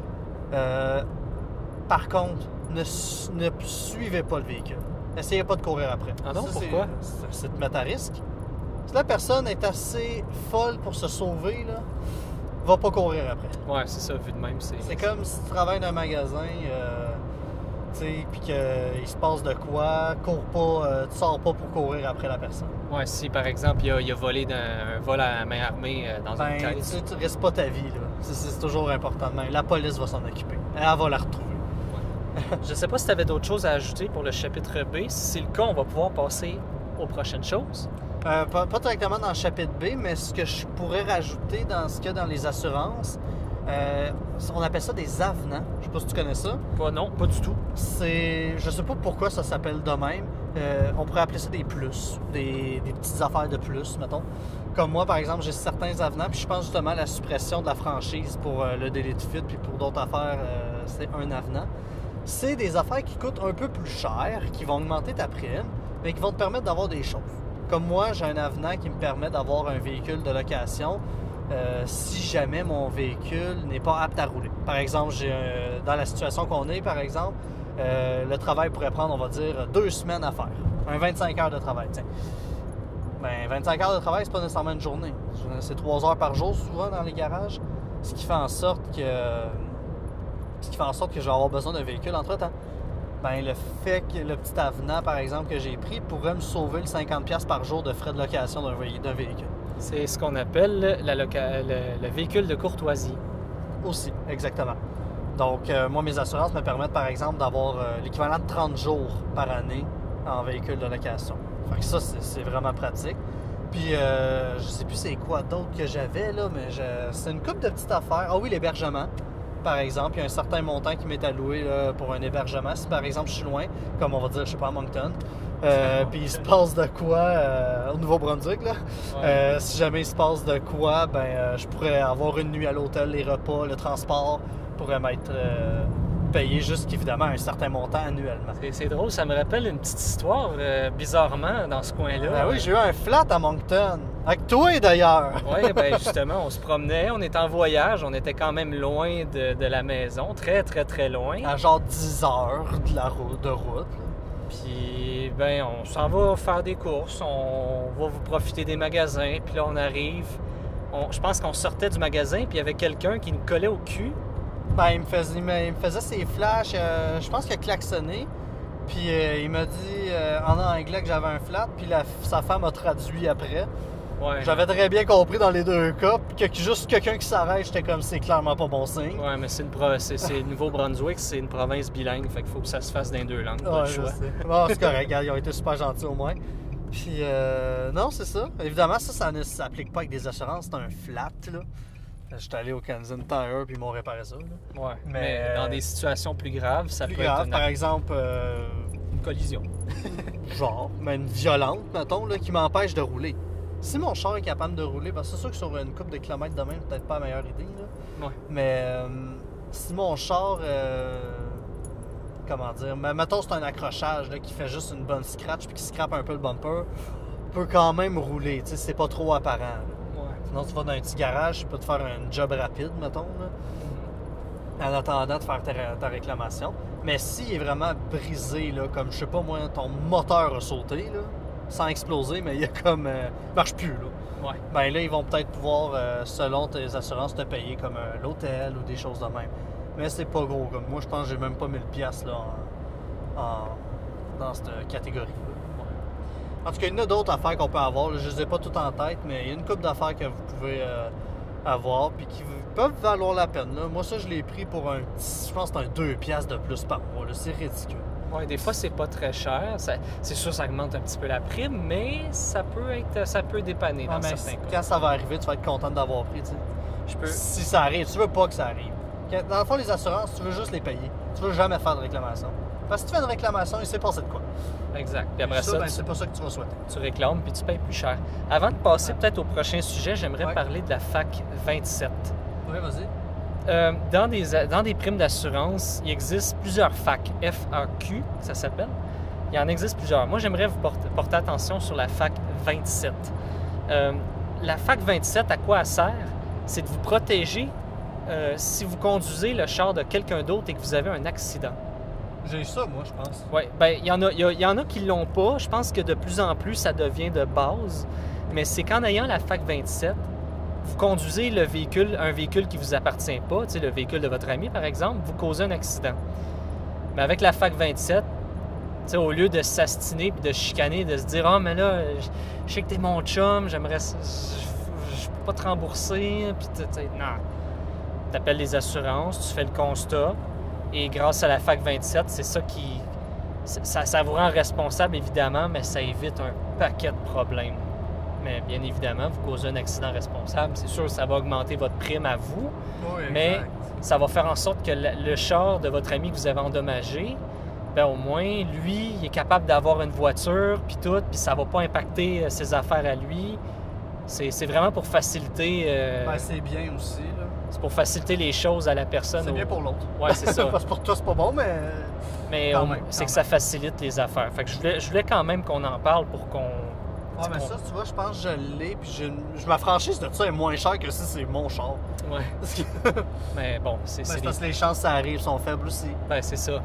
Par contre, ne suivez pas le véhicule. Essayez pas de courir après. Ah non, ça, pourquoi? C'est de mettre à risque. Si la personne est assez folle pour se sauver, là, va pas courir après. Ouais, c'est ça, vu de même. C'est comme si tu travailles dans un magasin, puis qu'il se passe de quoi, cours pas, tu sors pas pour courir après la personne. Ouais, si par exemple il a volé un vol à main armée dans une caisse. Tu risques pas ta vie, là. C'est toujours important. La police va s'en occuper. Elle va la retrouver. Je sais pas si tu avais d'autres choses à ajouter pour le chapitre B. Si c'est le cas, on va pouvoir passer aux prochaines choses. Pas directement dans le chapitre B, mais ce que je pourrais rajouter dans ce qu'il y a dans les assurances, on appelle ça des avenants. Je sais pas si tu connais ça. Non, pas du tout. Je sais pas pourquoi ça s'appelle de même. On pourrait appeler ça des plus, des petites affaires de plus, mettons. Comme moi, par exemple, j'ai certains avenants, puis je pense justement à la suppression de la franchise pour le délit de fuite, puis pour d'autres affaires, c'est un avenant. C'est des affaires qui coûtent un peu plus cher, qui vont augmenter ta prime, mais qui vont te permettre d'avoir des choses. Comme moi, j'ai un avenant qui me permet d'avoir un véhicule de location si jamais mon véhicule n'est pas apte à rouler. Par exemple, dans la situation qu'on est, par exemple, le travail pourrait prendre, on va dire, 2 semaines à faire. Un 25 heures de travail, tiens. Ben, 25 heures de travail, c'est pas nécessairement une journée. C'est 3 heures par jour, souvent, dans les garages. Ce qui fait en sorte que je vais avoir besoin d'un véhicule entre-temps. Ben, le fait que le petit avenant, par exemple, que j'ai pris pourrait me sauver le 50$ par jour de frais de location d'un véhicule. C'est ce qu'on appelle le véhicule de courtoisie. Aussi, exactement. Donc, moi, mes assurances me permettent, par exemple, d'avoir l'équivalent de 30 jours par année en véhicule de location. Fait que ça, c'est vraiment pratique. Puis, je sais plus c'est quoi d'autre que j'avais, là, mais c'est une couple de petites affaires. Ah oui, l'hébergement. Par exemple, il y a un certain montant qui m'est alloué là, pour un hébergement. Si par exemple je suis loin, comme on va dire, je sais pas, à Moncton, puis il se passe de quoi au Nouveau-Brunswick, là. Ouais. Si jamais il se passe de quoi, je pourrais avoir une nuit à l'hôtel, les repas, le transport pourrait m'être payé jusqu'évidemment un certain montant annuellement. C'est drôle, ça me rappelle une petite histoire, bizarrement, dans ce coin-là. Ben oui, j'ai eu un flat à Moncton. Avec toi, d'ailleurs. Oui, ben justement, on se promenait, on était en voyage, on était quand même loin de la maison, très, très, très loin. À genre 10 heures de route. Puis, ben, on s'en va faire des courses, on va vous profiter des magasins, puis là, on arrive. Je pense qu'on sortait du magasin, puis il y avait quelqu'un qui nous collait au cul. Ben, il me faisait ses flashs, je pense qu'il a klaxonné. Puis il m'a dit en anglais que j'avais un flat, puis sa femme a traduit après. Ouais. J'avais très bien compris dans les deux cas, puis juste quelqu'un qui s'arrête, j'étais comme c'est clairement pas bon signe. Ouais, mais c'est le Nouveau-Brunswick, c'est une province bilingue, fait qu'il faut que ça se fasse dans les 2 langues, pas Ouais, le choix. Bon, c'est correct, regarde, ils ont été super gentils au moins. Puis non, c'est ça. Évidemment, ça ne s'applique pas avec des assurances, c'est un flat, là. J'étais allé au Kansas Tire, puis ils m'ont réparé ça, là. Ouais, mais dans des situations plus graves, ça Plus peut grave, être par exemple... une collision. Genre, mais une violente, mettons, là, qui m'empêche de rouler. Si mon char est capable de rouler, parce que c'est sûr que sur une couple de kilomètres de même, peut-être pas la meilleure idée, là. Ouais. Mais si mon char, comment dire, mettons c'est un accrochage là, qui fait juste une bonne scratch puis qui scrape un peu le bumper, peut quand même rouler, tu sais, c'est pas trop apparent. Là. Ouais. Sinon, tu vas dans un petit garage, tu peux te faire un job rapide, mettons, là, en attendant de faire ta réclamation. Mais s'il est vraiment brisé, là, comme je sais pas moi, ton moteur a sauté, là, sans exploser, mais il y a comme... marche plus, là. Ouais. Ben là, ils vont peut-être pouvoir, selon tes assurances, te payer comme l'hôtel ou des choses de même. Mais c'est pas gros. Comme moi, je pense que j'ai même pas 1000 piastres là, dans cette catégorie. En tout cas, il y en a d'autres affaires qu'on peut avoir. Là, je les ai pas toutes en tête, mais il y a une couple d'affaires que vous pouvez avoir puis qui peuvent valoir la peine. Là. Moi, ça, je l'ai pris pour un petit... Je pense que c'est un 2 piastres de plus par mois. Là. C'est ridicule. Ouais, des fois, c'est pas très cher. C'est sûr, ça augmente un petit peu la prime, mais ça peut dépanner dans certains cas. Quand ça va arriver, tu vas être content d'avoir pris. Si ça arrive, tu veux pas que ça arrive. Dans le fond, les assurances, tu veux juste les payer. Tu veux jamais faire de réclamation. Parce que si tu fais une réclamation, il s'est passé de quoi. Exact. Puis après ça, c'est pas ça que tu vas souhaiter. Tu réclames puis tu payes plus cher. Avant de passer peut-être au prochain sujet, j'aimerais parler de la FAC 27. Oui, vas-y. Dans des primes d'assurance, il existe plusieurs FAQ, FAQ, ça s'appelle. Il en existe plusieurs. Moi, j'aimerais vous porter attention sur la FAC 27. La FAC 27, à quoi elle sert? C'est de vous protéger si vous conduisez le char de quelqu'un d'autre et que vous avez un accident. J'ai eu ça, moi, je pense. Oui, bien, il y en a qui ne l'ont pas. Je pense que de plus en plus, ça devient de base. Mais c'est qu'en ayant la FAC 27, vous conduisez un véhicule qui ne vous appartient pas, le véhicule de votre ami, par exemple, vous causez un accident. Mais avec la FAC 27, au lieu de s'astiner et de chicaner, de se dire « Ah, mais là, je sais que t'es mon chum, j'aimerais... Je peux pas te rembourser. » Puis non. Tu appelles les assurances, tu fais le constat. Et grâce à la FAC 27, c'est ça qui... Ça vous rend responsable, évidemment, mais ça évite un paquet de problèmes. Mais bien évidemment, vous causez un accident responsable. C'est sûr, ça va augmenter votre prime à vous, oui, mais ça va faire en sorte que le char de votre ami que vous avez endommagé, bien, au moins, lui, il est capable d'avoir une voiture, puis tout, puis ça va pas impacter ses affaires à lui. C'est vraiment pour faciliter... c'est bien aussi, là. C'est pour faciliter les choses à la personne. C'est bien pour l'autre. Oui, c'est ça. Parce que pour toi, c'est pas bon, mais... Mais c'est que ça facilite les affaires. Fait que je voulais quand même qu'on en parle pour qu'on... Ah, mais ça, tu vois, je pense que je l'ai, puis ma franchise de ça est moins chère que si c'est mon char. Ouais. Mais bon, c'est parce que les chances que ça arrive sont faibles aussi. Ben, c'est ça.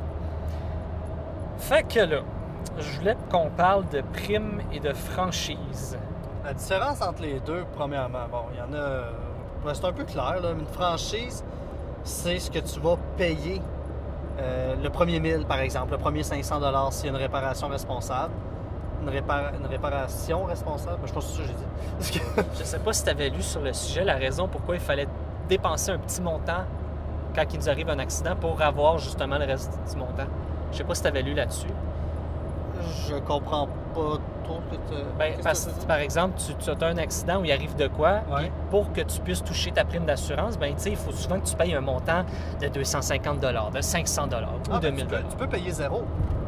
Fait que là, je voulais qu'on parle de primes et de franchise. La différence entre les deux, premièrement, bon, il y en a... c'est un peu clair, là. Une franchise, c'est ce que tu vas payer le premier 1000, par exemple, le premier 500 $ s'il y a une réparation responsable. Une réparation responsable? Je pense que c'est ça que j'ai dit. Je sais pas si tu avais lu sur le sujet la raison pourquoi il fallait dépenser un petit montant quand il nous arrive un accident pour avoir justement le reste du montant. Je sais pas si tu avais lu là-dessus. Je comprends pas trop que tu... Parce que, par exemple, tu as un accident où il arrive de quoi, puis pour que tu puisses toucher ta prime d'assurance, il faut souvent que tu payes un montant de 250 $, de 500 $ ou de 1000 $. Tu peux payer zéro.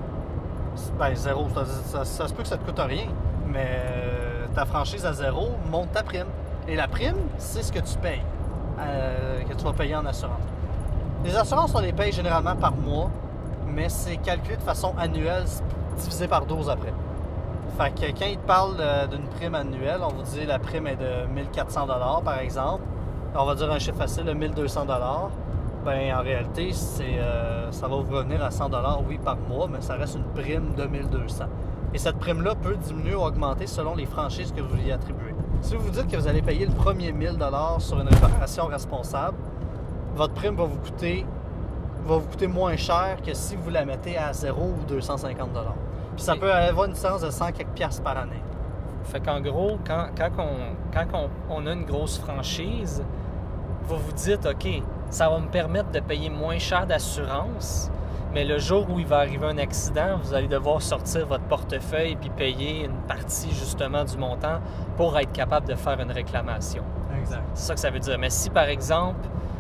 Zéro, ça se peut que ça te coûte rien, mais ta franchise à zéro monte ta prime. Et la prime, c'est ce que tu payes, que tu vas payer en assurance. Les assurances, on les paye généralement par mois, mais c'est calculé de façon annuelle, divisé par 12 après. Fait que quand ils te parlent d'une prime annuelle, on va dire la prime est de 1400 $ par exemple. On va dire un chiffre facile de 1200 $. Ben en réalité, ça va vous revenir à 100 $, oui, par mois, mais ça reste une prime de 1200. Et cette prime-là peut diminuer ou augmenter selon les franchises que vous y attribuez. Si vous dites que vous allez payer le premier 1000 $ sur une réparation responsable, votre prime va vous coûter moins cher que si vous la mettez à 0 ou 250 $. Puis ça peut avoir une différence de 100 quelques piastres par année. Fait qu'en gros, quand on a une grosse franchise, vous vous dites, OK, ça va me permettre de payer moins cher d'assurance, mais le jour où il va arriver un accident, vous allez devoir sortir votre portefeuille puis payer une partie justement du montant pour être capable de faire une réclamation. Exact. C'est ça que ça veut dire. Mais si, par exemple,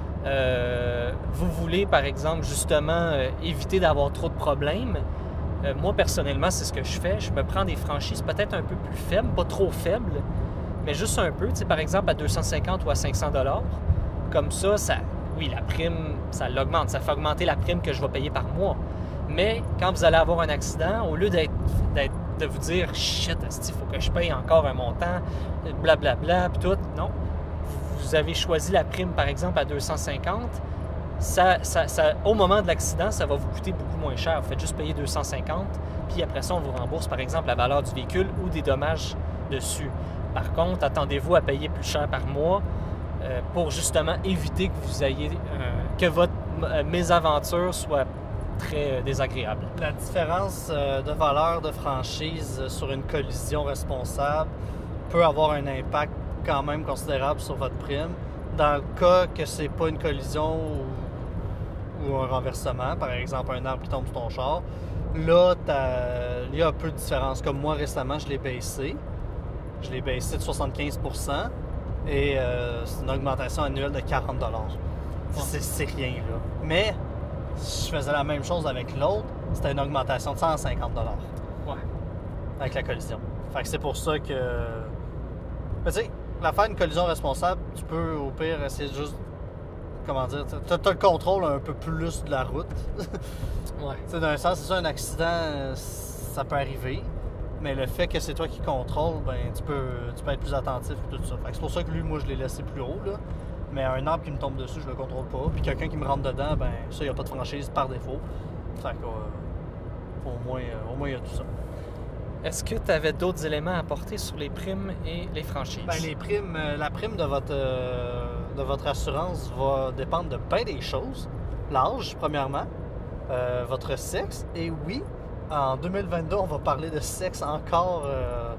vous voulez, par exemple, justement éviter d'avoir trop de problèmes, moi, personnellement, c'est ce que je fais. Je me prends des franchises peut-être un peu plus faibles, pas trop faibles, mais juste un peu. Tu sais, par exemple, à 250 ou à 500 $. Comme ça, oui, la prime, ça l'augmente. Ça fait augmenter la prime que je vais payer par mois. Mais quand vous allez avoir un accident, au lieu de vous dire « Shit, il faut que je paye encore un montant, blablabla, puis tout », non. Vous avez choisi la prime, par exemple, à 250, au moment de l'accident, ça va vous coûter beaucoup moins cher. Vous faites juste payer 250, puis après ça, on vous rembourse, par exemple, la valeur du véhicule ou des dommages dessus. Par contre, attendez-vous à payer plus cher par mois pour justement éviter que vous ayez que votre mésaventure soit très désagréable. La différence de valeur de franchise sur une collision responsable peut avoir un impact quand même considérable sur votre prime. Dans le cas que c'est pas une collision ou un renversement, par exemple un arbre qui tombe sur ton char, là, il y a un peu de différence. Comme moi, récemment, je l'ai baissé. Je l'ai baissé de 75% et c'est une augmentation annuelle de 40$. C'est rien, là. Mais si je faisais la même chose avec l'autre, c'était une augmentation de 150$. Ouais. Avec la collision. Fait que c'est pour ça que... Mais tu sais, l'affaire d'une collision responsable, tu peux au pire essayer juste... Comment dire? T'as le contrôle un peu plus de la route. Ouais. Tu sais, d'un sens, c'est ça, un accident, ça peut arriver. Mais le fait que c'est toi qui contrôle, ben tu peux être plus attentif et tout ça. Fait que c'est pour ça que lui, moi, je l'ai laissé plus haut, là. Mais un arbre qui me tombe dessus, je le contrôle pas. Puis quelqu'un qui me rentre dedans, ben ça, il n'y a pas de franchise par défaut. Fait que, au moins, il y a tout ça. Est-ce que tu avais d'autres éléments à apporter sur les primes et les franchises? Ben, les primes, la prime de votre assurance va dépendre de bien des choses. L'âge, premièrement, votre sexe, et oui, en 2022, on va parler de sexe encore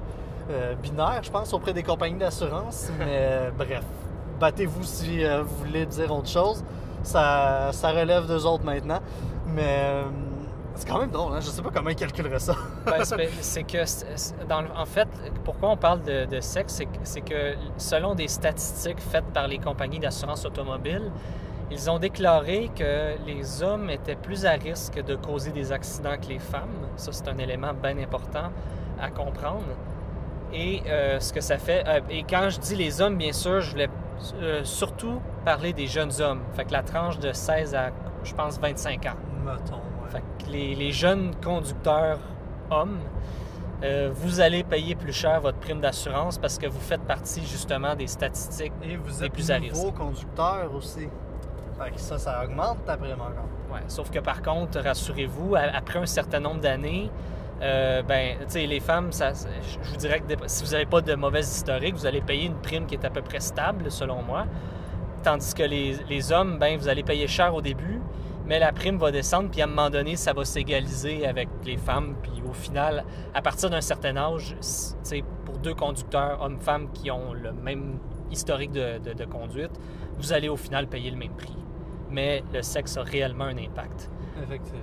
binaire, je pense, auprès des compagnies d'assurance. Mais bref, battez-vous si vous voulez dire autre chose. Ça relève d'eux autres maintenant. Mais c'est quand même drôle, hein? Je sais pas comment ils calculeraient ça. Ben, c'est que, en fait, pourquoi on parle de sexe, c'est que selon des statistiques faites par les compagnies d'assurance automobile, ils ont déclaré que les hommes étaient plus à risque de causer des accidents que les femmes. Ça, c'est un élément bien important à comprendre. Et ce que ça fait... et quand je dis les hommes, bien sûr, je voulais surtout parler des jeunes hommes. Fait que la tranche de 16 à, je pense, 25 ans. Mettons, ouais. Fait que les jeunes conducteurs hommes, vous allez payer plus cher votre prime d'assurance parce que vous faites partie, justement, des statistiques Et vous les êtes plus à risque. nouveau conducteur aussi. Fait que ça augmente ta prime encore. Ouais, sauf que par contre, rassurez-vous, après un certain nombre d'années, ben, tu sais, les femmes, je vous dirais que si vous n'avez pas de mauvaise historique, vous allez payer une prime qui est à peu près stable, selon moi. Tandis que les hommes, ben, vous allez payer cher au début, mais la prime va descendre, puis à un moment donné, ça va s'égaliser avec les femmes. Puis au final, à partir d'un certain âge, tu sais, pour deux conducteurs, hommes-femmes, qui ont le même historique de conduite, vous allez au final payer le même prix. Mais le sexe a réellement un impact. Effectivement.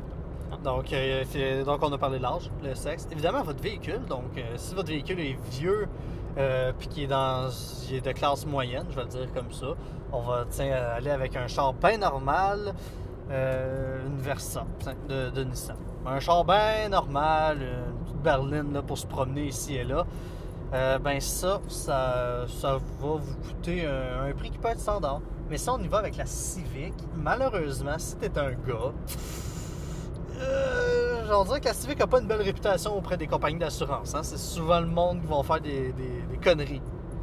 Donc, on a parlé de l'âge, le sexe. Évidemment, votre véhicule. Donc, si votre véhicule est vieux puis qu'il est de classe moyenne, je vais le dire comme ça, on va aller avec un char bien normal, une Versa de Nissan. Un char bien normal, une petite berline là, pour se promener ici et là. Ben ça va vous coûter un prix qui peut être standard. Mais si on y va avec la Civic, malheureusement, si t'es un gars, j'en dirais que la Civic n'a pas une belle réputation auprès des compagnies d'assurance. Hein? C'est souvent le monde qui vont faire des conneries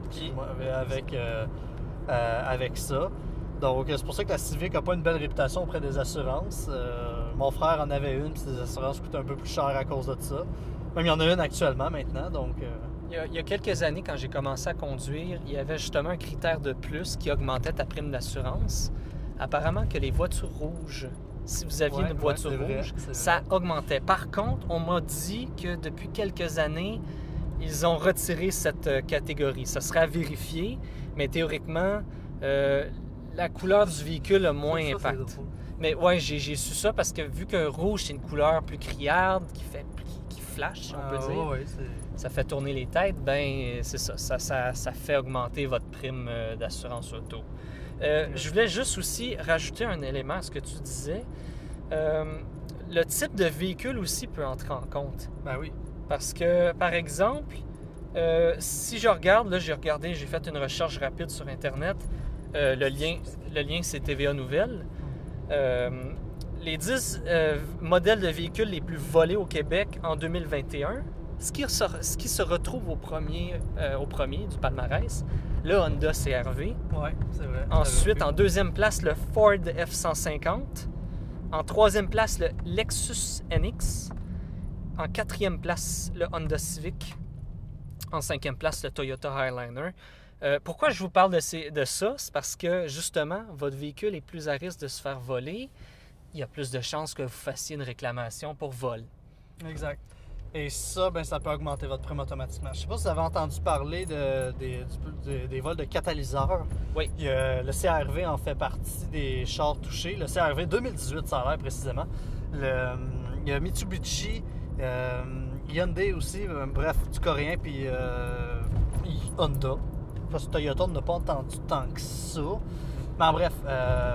avec ça. Donc, c'est pour ça que la Civic n'a pas une belle réputation auprès des assurances. Mon frère en avait une, puis les assurances coûtent un peu plus cher à cause de ça. Même il y en a une actuellement maintenant, donc... Il y a quelques années, quand j'ai commencé à conduire, il y avait justement un critère de plus qui augmentait ta prime d'assurance. Apparemment que les voitures rouges, si vous aviez une voiture rouge, ça augmentait. Par contre, on m'a dit que depuis quelques années, ils ont retiré cette catégorie. Ça serait à vérifier, mais théoriquement, la couleur du véhicule a moins impact. Mais ouais, j'ai su ça parce que vu que rouge, c'est une couleur plus criarde, qui flash, si on peut dire. Ouais, ça fait tourner les têtes, ben c'est ça. Ça fait augmenter votre prime d'assurance auto. Je voulais juste aussi rajouter un élément à ce que tu disais. Le type de véhicule aussi peut entrer en compte. Ben oui. Parce que, par exemple, si je regarde, là j'ai fait une recherche rapide sur Internet. Le lien c'est TVA Nouvelles. Les 10 modèles de véhicules les plus volés au Québec en 2021, ce qui se retrouve au premier du palmarès, le Honda CR-V. Ouais, c'est vrai. Ensuite, en deuxième place, le Ford F-150. En troisième place, le Lexus NX. En quatrième place, le Honda Civic. En cinquième place, le Toyota Highliner. Pourquoi je vous parle de ça? C'est parce que, justement, votre véhicule est plus à risque de se faire voler. Il y a plus de chances que vous fassiez une réclamation pour vol. Exact. Et ça, ben, ça peut augmenter votre prime automatiquement. Je ne sais pas si vous avez entendu parler des vols de catalyseurs. Oui. Le CR-V en fait partie des chars touchés. Le CR-V 2018, ça a l'air précisément. Il y a Mitsubishi, Hyundai aussi, bref, du coréen, puis Honda. Parce que Toyota n'a pas entendu tant que ça. Mais en bref,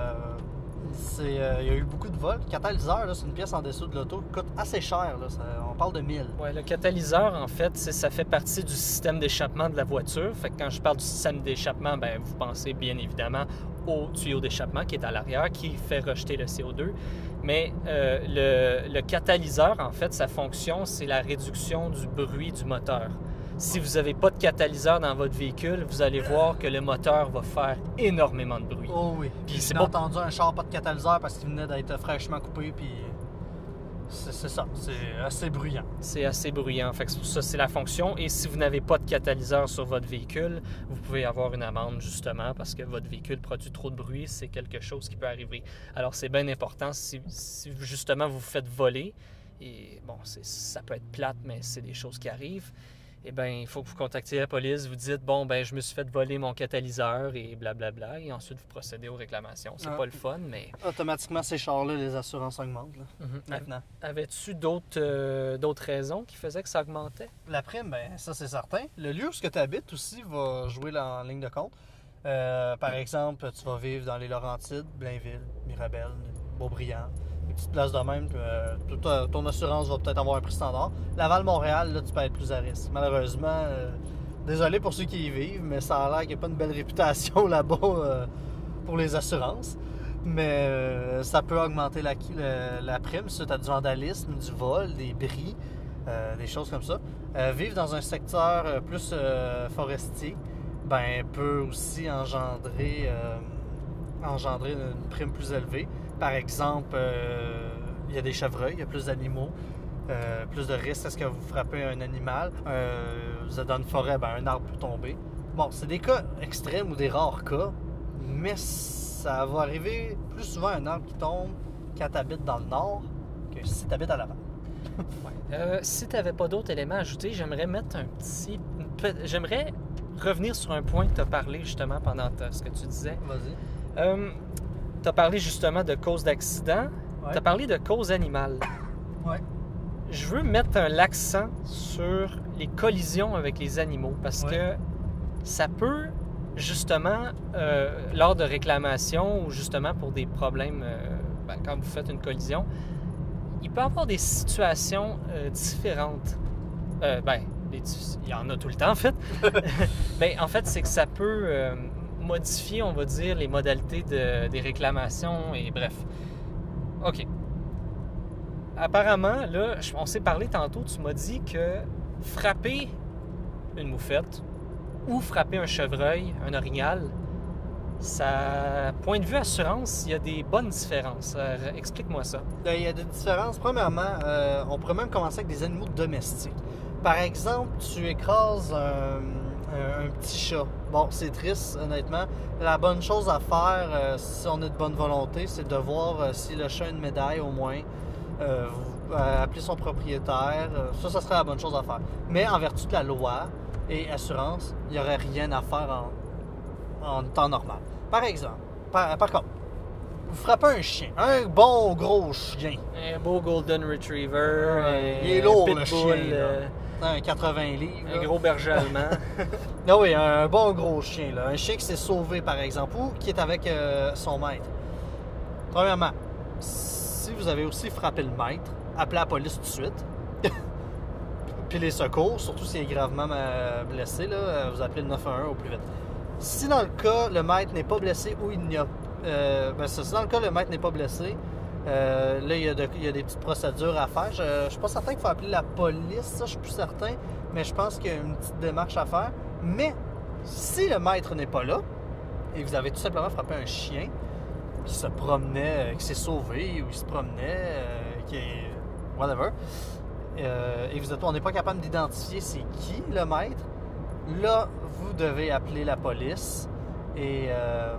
il y a eu beaucoup de vols. Le catalyseur, là, c'est une pièce en dessous de l'auto qui coûte assez cher. Là. On parle de 1000. Oui, le catalyseur, en fait, ça fait partie du système d'échappement de la voiture. Fait que quand je parle du système d'échappement, ben, vous pensez bien évidemment au tuyau d'échappement qui est à l'arrière, qui fait rejeter le CO2. Mais le catalyseur, en fait, sa fonction, c'est la réduction du bruit du moteur. Si vous n'avez pas de catalyseur dans votre véhicule, vous allez voir que le moteur va faire énormément de bruit. Oh oui. Puis j'ai entendu un char pas de catalyseur parce qu'il venait d'être fraîchement coupé, puis c'est ça, c'est assez bruyant. C'est assez bruyant, fait que ça c'est la fonction. Et si vous n'avez pas de catalyseur sur votre véhicule, vous pouvez avoir une amende justement parce que votre véhicule produit trop de bruit, c'est quelque chose qui peut arriver. Alors c'est bien important si justement vous vous faites voler, et bon, ça peut être plate, mais c'est des choses qui arrivent. Eh bien, il faut que vous contactiez la police, vous dites, bon, ben je me suis fait voler mon catalyseur et blablabla, et ensuite vous procédez aux réclamations. C'est pas le fun, mais... Automatiquement, ces chars-là, les assurances augmentent, là, maintenant. Avais-tu d'autres raisons qui faisaient que ça augmentait? La prime, ben ça c'est certain. Le lieu où tu habites aussi va jouer en ligne de compte. Par exemple, tu vas vivre dans les Laurentides, Blainville, Mirabel, Beaubriand. Une petite place de même, ton assurance va peut-être avoir un prix standard. Laval-Montréal, là, tu peux être plus à risque. Malheureusement, désolé pour ceux qui y vivent, mais ça a l'air qu'il n'y a pas une belle réputation là-bas pour les assurances. Mais ça peut augmenter la prime suite à du vandalisme, du vol, des bris, des choses comme ça. Vivre dans un secteur plus forestier, ben, peut aussi engendrer une prime plus élevée. Par exemple, il y a des chevreuils, il y a plus d'animaux, plus de risques à ce que vous frappez un animal. Vous êtes dans une forêt, ben, un arbre peut tomber. Bon, c'est des cas extrêmes ou des rares cas, mais ça va arriver plus souvent un arbre qui tombe quand tu habites dans le nord que si tu habites à Laval. Si tu n'avais pas d'autres éléments à ajouter, j'aimerais revenir sur un point que tu as parlé justement pendant ce que tu disais. Vas-y. Tu as parlé justement de causes d'accident. Ouais. Tu as parlé de causes animales. Ouais. Je veux mettre l'accent sur les collisions avec les animaux parce que ça peut, justement, lors de réclamations ou justement pour des problèmes, quand vous faites une collision, il peut y avoir des situations différentes. Il y en a tout le temps, en fait. En fait, c'est que ça peut... modifier, on va dire, les modalités des réclamations et bref. OK. Apparemment, là, on s'est parlé tantôt, tu m'as dit que frapper une moufette ou frapper un chevreuil, un orignal, ça, point de vue assurance, il y a des bonnes différences. Explique-moi ça. Il y a des différences. Premièrement, on pourrait même commencer avec des animaux domestiques. Par exemple, tu écrases un petit chat. Bon, c'est triste, honnêtement. La bonne chose à faire, si on est de bonne volonté, c'est de voir si le chat a une médaille au moins. Appeler son propriétaire. Ça serait la bonne chose à faire. Mais en vertu de la loi et assurance, il n'y aurait rien à faire en temps normal. Par exemple, par contre, vous frappez un chien, un bon gros chien. Un beau Golden Retriever. Il est lourd, pitbull, le chien. Un 80 livres. Un gros berger allemand. Non, oui, un bon gros chien. Là. Un chien qui s'est sauvé, par exemple, ou qui est avec son maître. Premièrement, si vous avez aussi frappé le maître, appelez la police tout de suite. Puis les secours, surtout s'il est gravement blessé, là, vous appelez le 911 au plus vite. Si dans le cas, le maître n'est pas blessé ou il n'y a... si dans le cas, le maître n'est pas blessé, Là, il y a des petites procédures à faire. Je ne suis pas certain qu'il faut appeler la police, ça, je suis plus certain. Mais je pense qu'il y a une petite démarche à faire. Mais si le maître n'est pas là, et vous avez tout simplement frappé un chien qui se promenait, qui s'est sauvé, ou il se promenait, qui est... whatever, et on n'est pas capable d'identifier c'est qui le maître, là, vous devez appeler la police et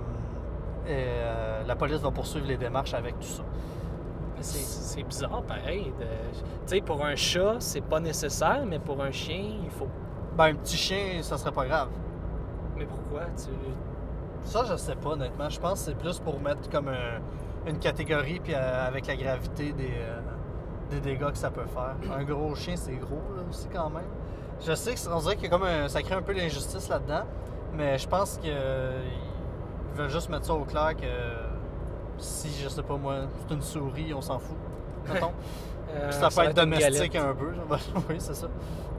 la police va poursuivre les démarches avec tout ça. C'est bizarre, pareil. Tu sais, pour un chat, c'est pas nécessaire, mais pour un chien, il faut. Ben, un petit chien, ça serait pas grave. Mais pourquoi? Ça, je sais pas, honnêtement. Je pense que c'est plus pour mettre comme une catégorie, puis avec la gravité des dégâts que ça peut faire. Un gros chien, c'est gros, là, aussi, quand même. Je sais qu'on dirait qu'il y a comme ça crée un peu l'injustice là-dedans, mais je pense qu'ils veulent juste mettre ça au clair que si, je sais pas moi, c'est une souris, on s'en fout, mettons. Ça peut être domestique un peu. Oui, c'est ça.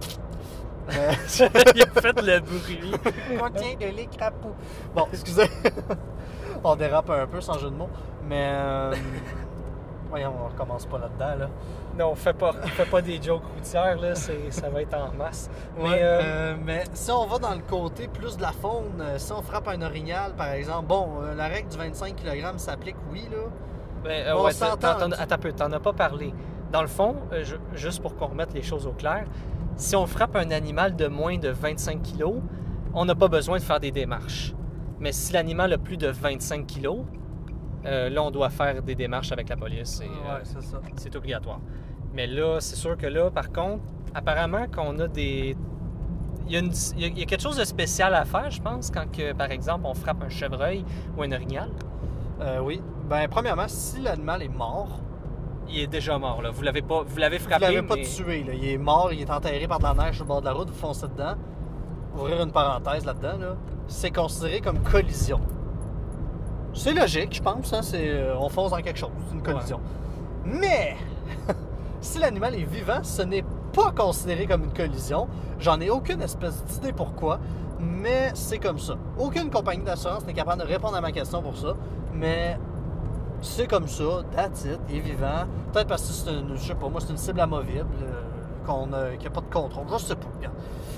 Il a fait le bruit. Contient de lait crapaud. Bon, excusez. On dérape un peu, sans jeu de mots. Mais... voyons, on recommence pas là-dedans, là. Non, fais pas des jokes routières, là. Ça va être en masse. Mais si on va dans le côté plus de la faune, si on frappe un orignal, par exemple, bon, la règle du 25 kg s'applique, oui, là. Ben, on ouais, s'entend. Attends un peu, t'en as pas parlé. Dans le fond, juste pour qu'on remette les choses au clair, si on frappe un animal de moins de 25 kg, on n'a pas besoin de faire des démarches. Mais si l'animal a plus de 25 kg, là, on doit faire des démarches avec la police. C'est ça. C'est obligatoire. Mais là, c'est sûr que là, par contre, apparemment qu'on a des... Il y a quelque chose de spécial à faire, je pense, quand, par exemple, on frappe un chevreuil ou un orignal. Oui. Ben, premièrement, si l'animal est mort... Il est déjà mort, là. Vous l'avez frappé, Vous l'avez pas tué, là. Il est mort, il est enterré par de la neige sur le bord de la route, vous foncez dedans. Ouvrir une parenthèse là-dedans, là. C'est considéré comme collision. C'est logique, je pense. Hein? On fonce dans quelque chose, c'est une collision. Ouais. Mais, si l'animal est vivant, ce n'est pas considéré comme une collision. J'en ai aucune espèce d'idée pourquoi, mais c'est comme ça. Aucune compagnie d'assurance n'est capable de répondre à ma question pour ça, mais c'est comme ça, that's it, il est vivant. Peut-être parce que c'est je sais pas, moi, c'est une cible amovible, qu'il n'y a pas de contrôle. Je sais pas, regarde.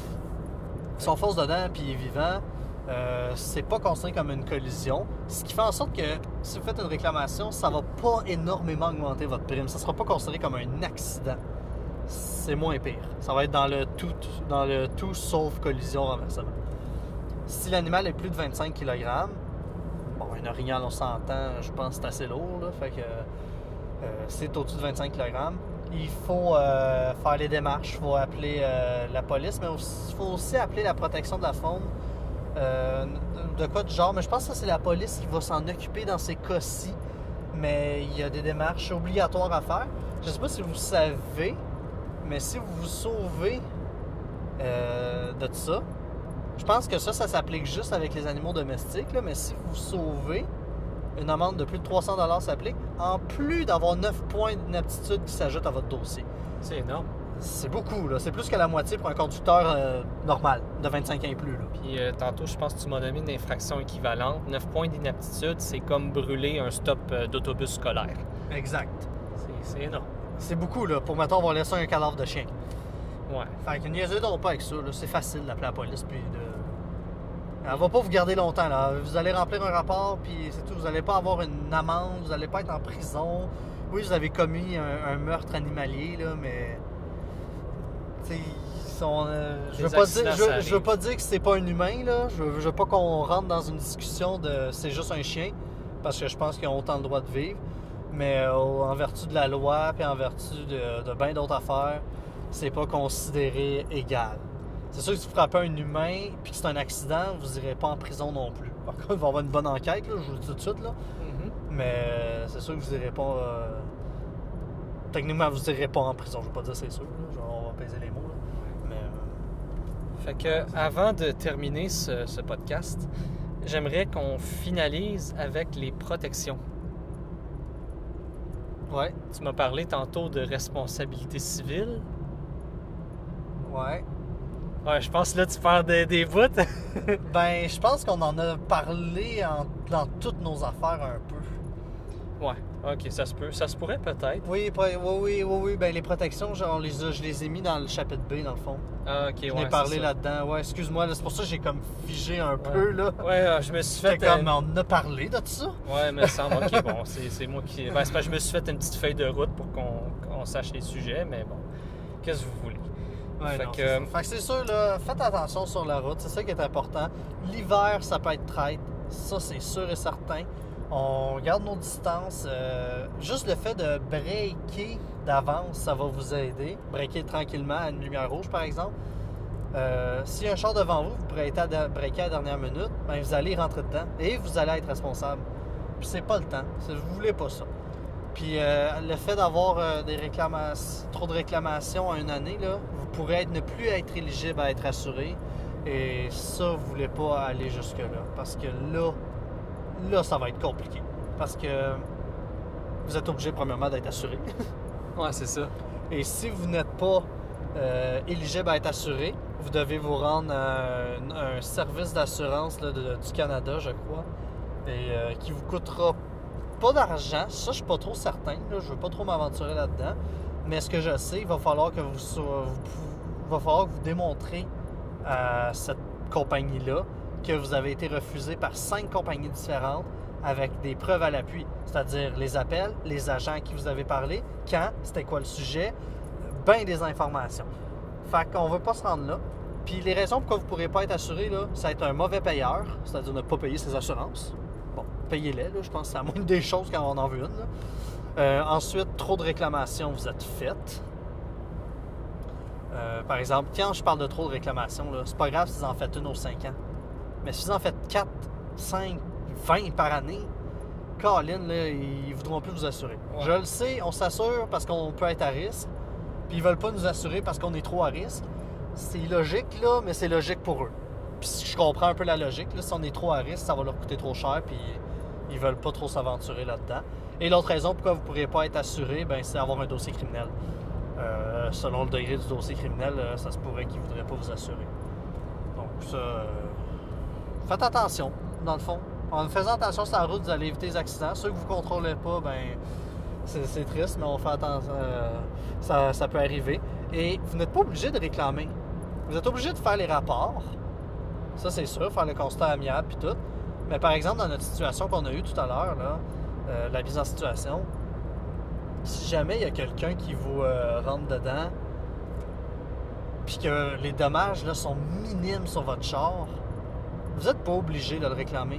Si on fonce dedans et il est vivant, c'est pas considéré comme une collision. Ce qui fait en sorte que si vous faites une réclamation, ça va pas énormément augmenter votre prime. Ça sera pas considéré comme un accident. C'est moins pire. Ça va être dans le tout sauf collision renversement. Si l'animal est plus de 25 kg, bon, un orignal, on s'entend, je pense que c'est assez lourd, là, fait que c'est au-dessus de 25 kg. Il faut faire les démarches, il faut appeler la police, mais il faut aussi appeler la protection de la faune. De quoi du genre, mais je pense que ça, c'est la police qui va s'en occuper dans ces cas-ci. Mais il y a des démarches obligatoires à faire. Je ne sais pas si vous savez, mais si vous vous sauvez de tout ça, je pense que ça s'applique juste avec les animaux domestiques, là, mais si vous sauvez, une amende de plus de 300 $ s'applique, en plus d'avoir 9 points d'inaptitude qui s'ajoutent à votre dossier. C'est énorme. C'est beaucoup, là. C'est plus que la moitié pour un conducteur normal, de 25 ans et plus. Là. Puis tantôt, je pense que tu m'as donné une infraction équivalente. 9 points d'inaptitude, c'est comme brûler un stop d'autobus scolaire. Exact. C'est énorme. C'est beaucoup, là, pour, mettons, avoir laissé un cadavre de chien. Ouais. Fait que niaisez donc pas avec ça, là. C'est facile d'appeler la police, puis de... Elle va pas vous garder longtemps, là. Vous allez remplir un rapport, puis c'est tout. Vous allez pas avoir une amende, vous allez pas être en prison. Oui, vous avez commis un meurtre animalier, là, mais... je veux pas dire que c'est pas un humain, là. Je veux pas qu'on rentre dans une discussion de c'est juste un chien, parce que je pense qu'ils ont autant le droit de vivre. Mais en vertu de la loi, puis en vertu de bien d'autres affaires, c'est pas considéré égal. C'est sûr que si vous frappez un humain, puis que c'est un accident, vous irez pas en prison non plus. Par contre, il va y avoir une bonne enquête, là, je vous le dis tout de suite, là. Mm-hmm. Mais c'est sûr que vous irez pas... Techniquement, vous irez pas en prison. Je veux pas dire c'est sûr, là. Genre, on va peser les mots, là. Mais... Fait que, avant de terminer ce podcast, j'aimerais qu'on finalise avec les protections. Ouais. Tu m'as parlé tantôt de responsabilité civile. Ouais. Ouais, je pense que là, tu perds des bouts. Ben, je pense qu'on en a parlé dans toutes nos affaires un peu. Ouais. Ok, ça se pourrait peut-être. Oui. Ben, les protections, genre, je les ai mis dans le chapitre B, dans le fond. Ah, ok, Je ouais. l'ai parlé ça. là-dedans. Ouais, excuse-moi, là, c'est pour ça que j'ai comme figé un peu, là. Ouais, je me suis fait. J'étais comme, on a parlé de ça? Ouais, mais ça semble, ok, bon, c'est moi qui. Ben, c'est parce que je me suis fait une petite feuille de route pour qu'on sache les sujets, mais bon, qu'est-ce que vous voulez? Ouais, Fait non, que- c'est ça. Fait que c'est sûr, là, faites attention sur la route, c'est ça qui est important. L'hiver, ça peut être traite, ça c'est sûr et certain. On garde nos distances. Juste le fait de breaker d'avance, ça va vous aider. Breaker tranquillement à une lumière rouge, par exemple. S'il y a un char devant vous, vous breakez à la dernière minute, ben vous allez rentrer dedans et vous allez être responsable. Puis c'est pas le temps. Vous voulez pas ça. Puis le fait d'avoir trop de réclamations à une année, là, vous pourrez ne plus être éligible à être assuré. Et ça, vous voulez pas aller jusque-là. Parce que là, ça va être compliqué. Parce que vous êtes obligé, premièrement, d'être assuré. Ouais, c'est ça. Et si vous n'êtes pas éligible à être assuré, vous devez vous rendre à un service d'assurance là, du Canada, je crois, et qui vous coûtera pas d'argent. Ça, je suis pas trop certain. Là, je veux pas trop m'aventurer là-dedans. Mais ce que je sais, il va falloir que vous démontrez à cette compagnie-là que vous avez été refusé par 5 compagnies différentes avec des preuves à l'appui, c'est-à-dire les appels, les agents à qui vous avez parlé, quand, c'était quoi le sujet, bien des informations. Fait qu'on ne veut pas se rendre là. Puis les raisons pourquoi vous ne pourrez pas être assuré, là, ça va être un mauvais payeur, c'est-à-dire ne pas payer ses assurances. Bon, payez-les, là, je pense que c'est la moindre des choses quand on en veut une. Ensuite, trop de réclamations, vous êtes faites. Par exemple, quand je parle de trop de réclamations, là, c'est pas grave si vous en faites une aux 5 ans. Mais si vous en faites 4, 5, 20 par année, Colin, là, ils ne voudront plus vous assurer. Ouais. Je le sais, on s'assure parce qu'on peut être à risque, puis ils veulent pas nous assurer parce qu'on est trop à risque. C'est logique, là, mais c'est logique pour eux. Puis je comprends un peu la logique. Là, si on est trop à risque, ça va leur coûter trop cher, puis ils veulent pas trop s'aventurer là-dedans. Et l'autre raison pourquoi vous ne pourrez pas être assuré, ben, c'est avoir un dossier criminel. Selon le degré du dossier criminel, ça se pourrait qu'ils ne voudraient pas vous assurer. Donc ça, faites attention, dans le fond. En faisant attention sur la route, vous allez éviter les accidents. Ceux que vous ne contrôlez pas, ben c'est triste, mais on fait attention. Ça peut arriver. Et vous n'êtes pas obligé de réclamer. Vous êtes obligé de faire les rapports. Ça, c'est sûr, faire le constat amiable puis tout. Mais par exemple, dans notre situation qu'on a eue tout à l'heure, là, la mise en situation, si jamais il y a quelqu'un qui vous rentre dedans, puis que les dommages là, sont minimes sur votre char, vous n'êtes pas obligé de le réclamer.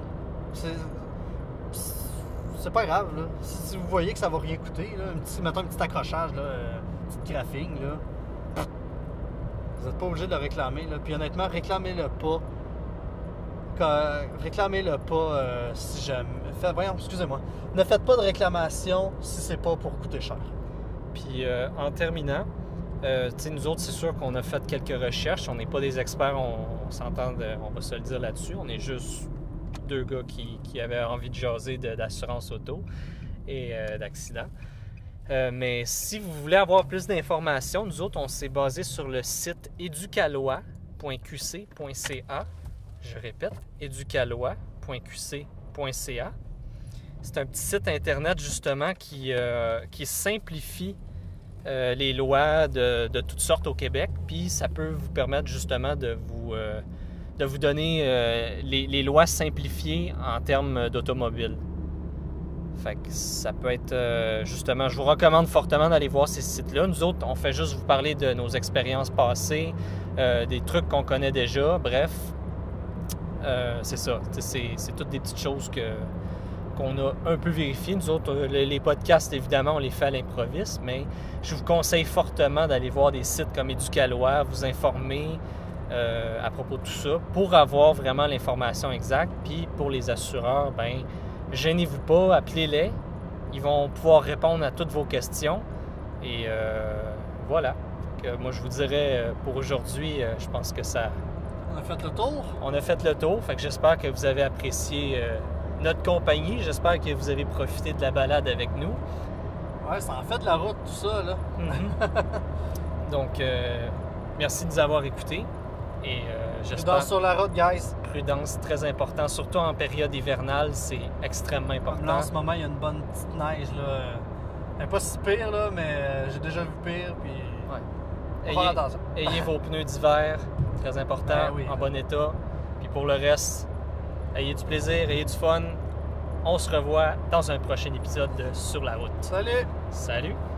C'est pas grave, là. Si vous voyez que ça va rien coûter, là, mettons un petit accrochage, là, petite graphing, là, vous n'êtes pas obligé de le réclamer, là. Puis honnêtement, réclamez-le pas. Réclamez-le pas si jamais. Voyons, excusez-moi. Ne faites pas de réclamation si c'est pas pour coûter cher. Puis en terminant, nous autres, c'est sûr qu'on a fait quelques recherches. On n'est pas des experts, on s'entend, on va se le dire là-dessus. On est juste 2 gars qui avaient envie de jaser d'assurance auto et d'accident. Mais si vous voulez avoir plus d'informations, nous autres, on s'est basé sur le site educalois.qc.ca. Je répète, educalois.qc.ca. C'est un petit site internet justement qui simplifie les lois de toutes sortes au Québec, puis ça peut vous permettre justement de vous donner les lois simplifiées en termes d'automobile. Fait que ça peut être justement, je vous recommande fortement d'aller voir ces sites-là. Nous autres, on fait juste vous parler de nos expériences passées, des trucs qu'on connaît déjà, bref. C'est ça, c'est toutes des petites choses qu'on a un peu vérifiées. Nous autres, les podcasts, évidemment, on les fait à l'improviste, mais je vous conseille fortement d'aller voir des sites comme Educalois, vous informer à propos de tout ça pour avoir vraiment l'information exacte. Puis pour les assureurs, ben gênez-vous pas, appelez-les. Ils vont pouvoir répondre à toutes vos questions. Et voilà. Donc, moi, je vous dirais, pour aujourd'hui, je pense que ça... On a fait le tour. On a fait le tour. Fait que j'espère que vous avez apprécié notre compagnie. J'espère que vous avez profité de la balade avec nous. Ouais, ça en fait de la route, tout ça, là. Donc, merci de nous avoir écoutés. Et j'espère... Prudence sur la route, guys. prudence, très important, surtout en période hivernale, c'est extrêmement important. Là, en ce moment, il y a une bonne petite neige, là. Elle est pas si pire, là, mais j'ai déjà vu pire, puis... Ouais. Faut faire attention. Ayez vos pneus d'hiver, très important, Ben oui. en bon état. Puis pour le reste, ayez du plaisir, ayez du fun. On se revoit dans un prochain épisode de Sur la route. Salut! Salut!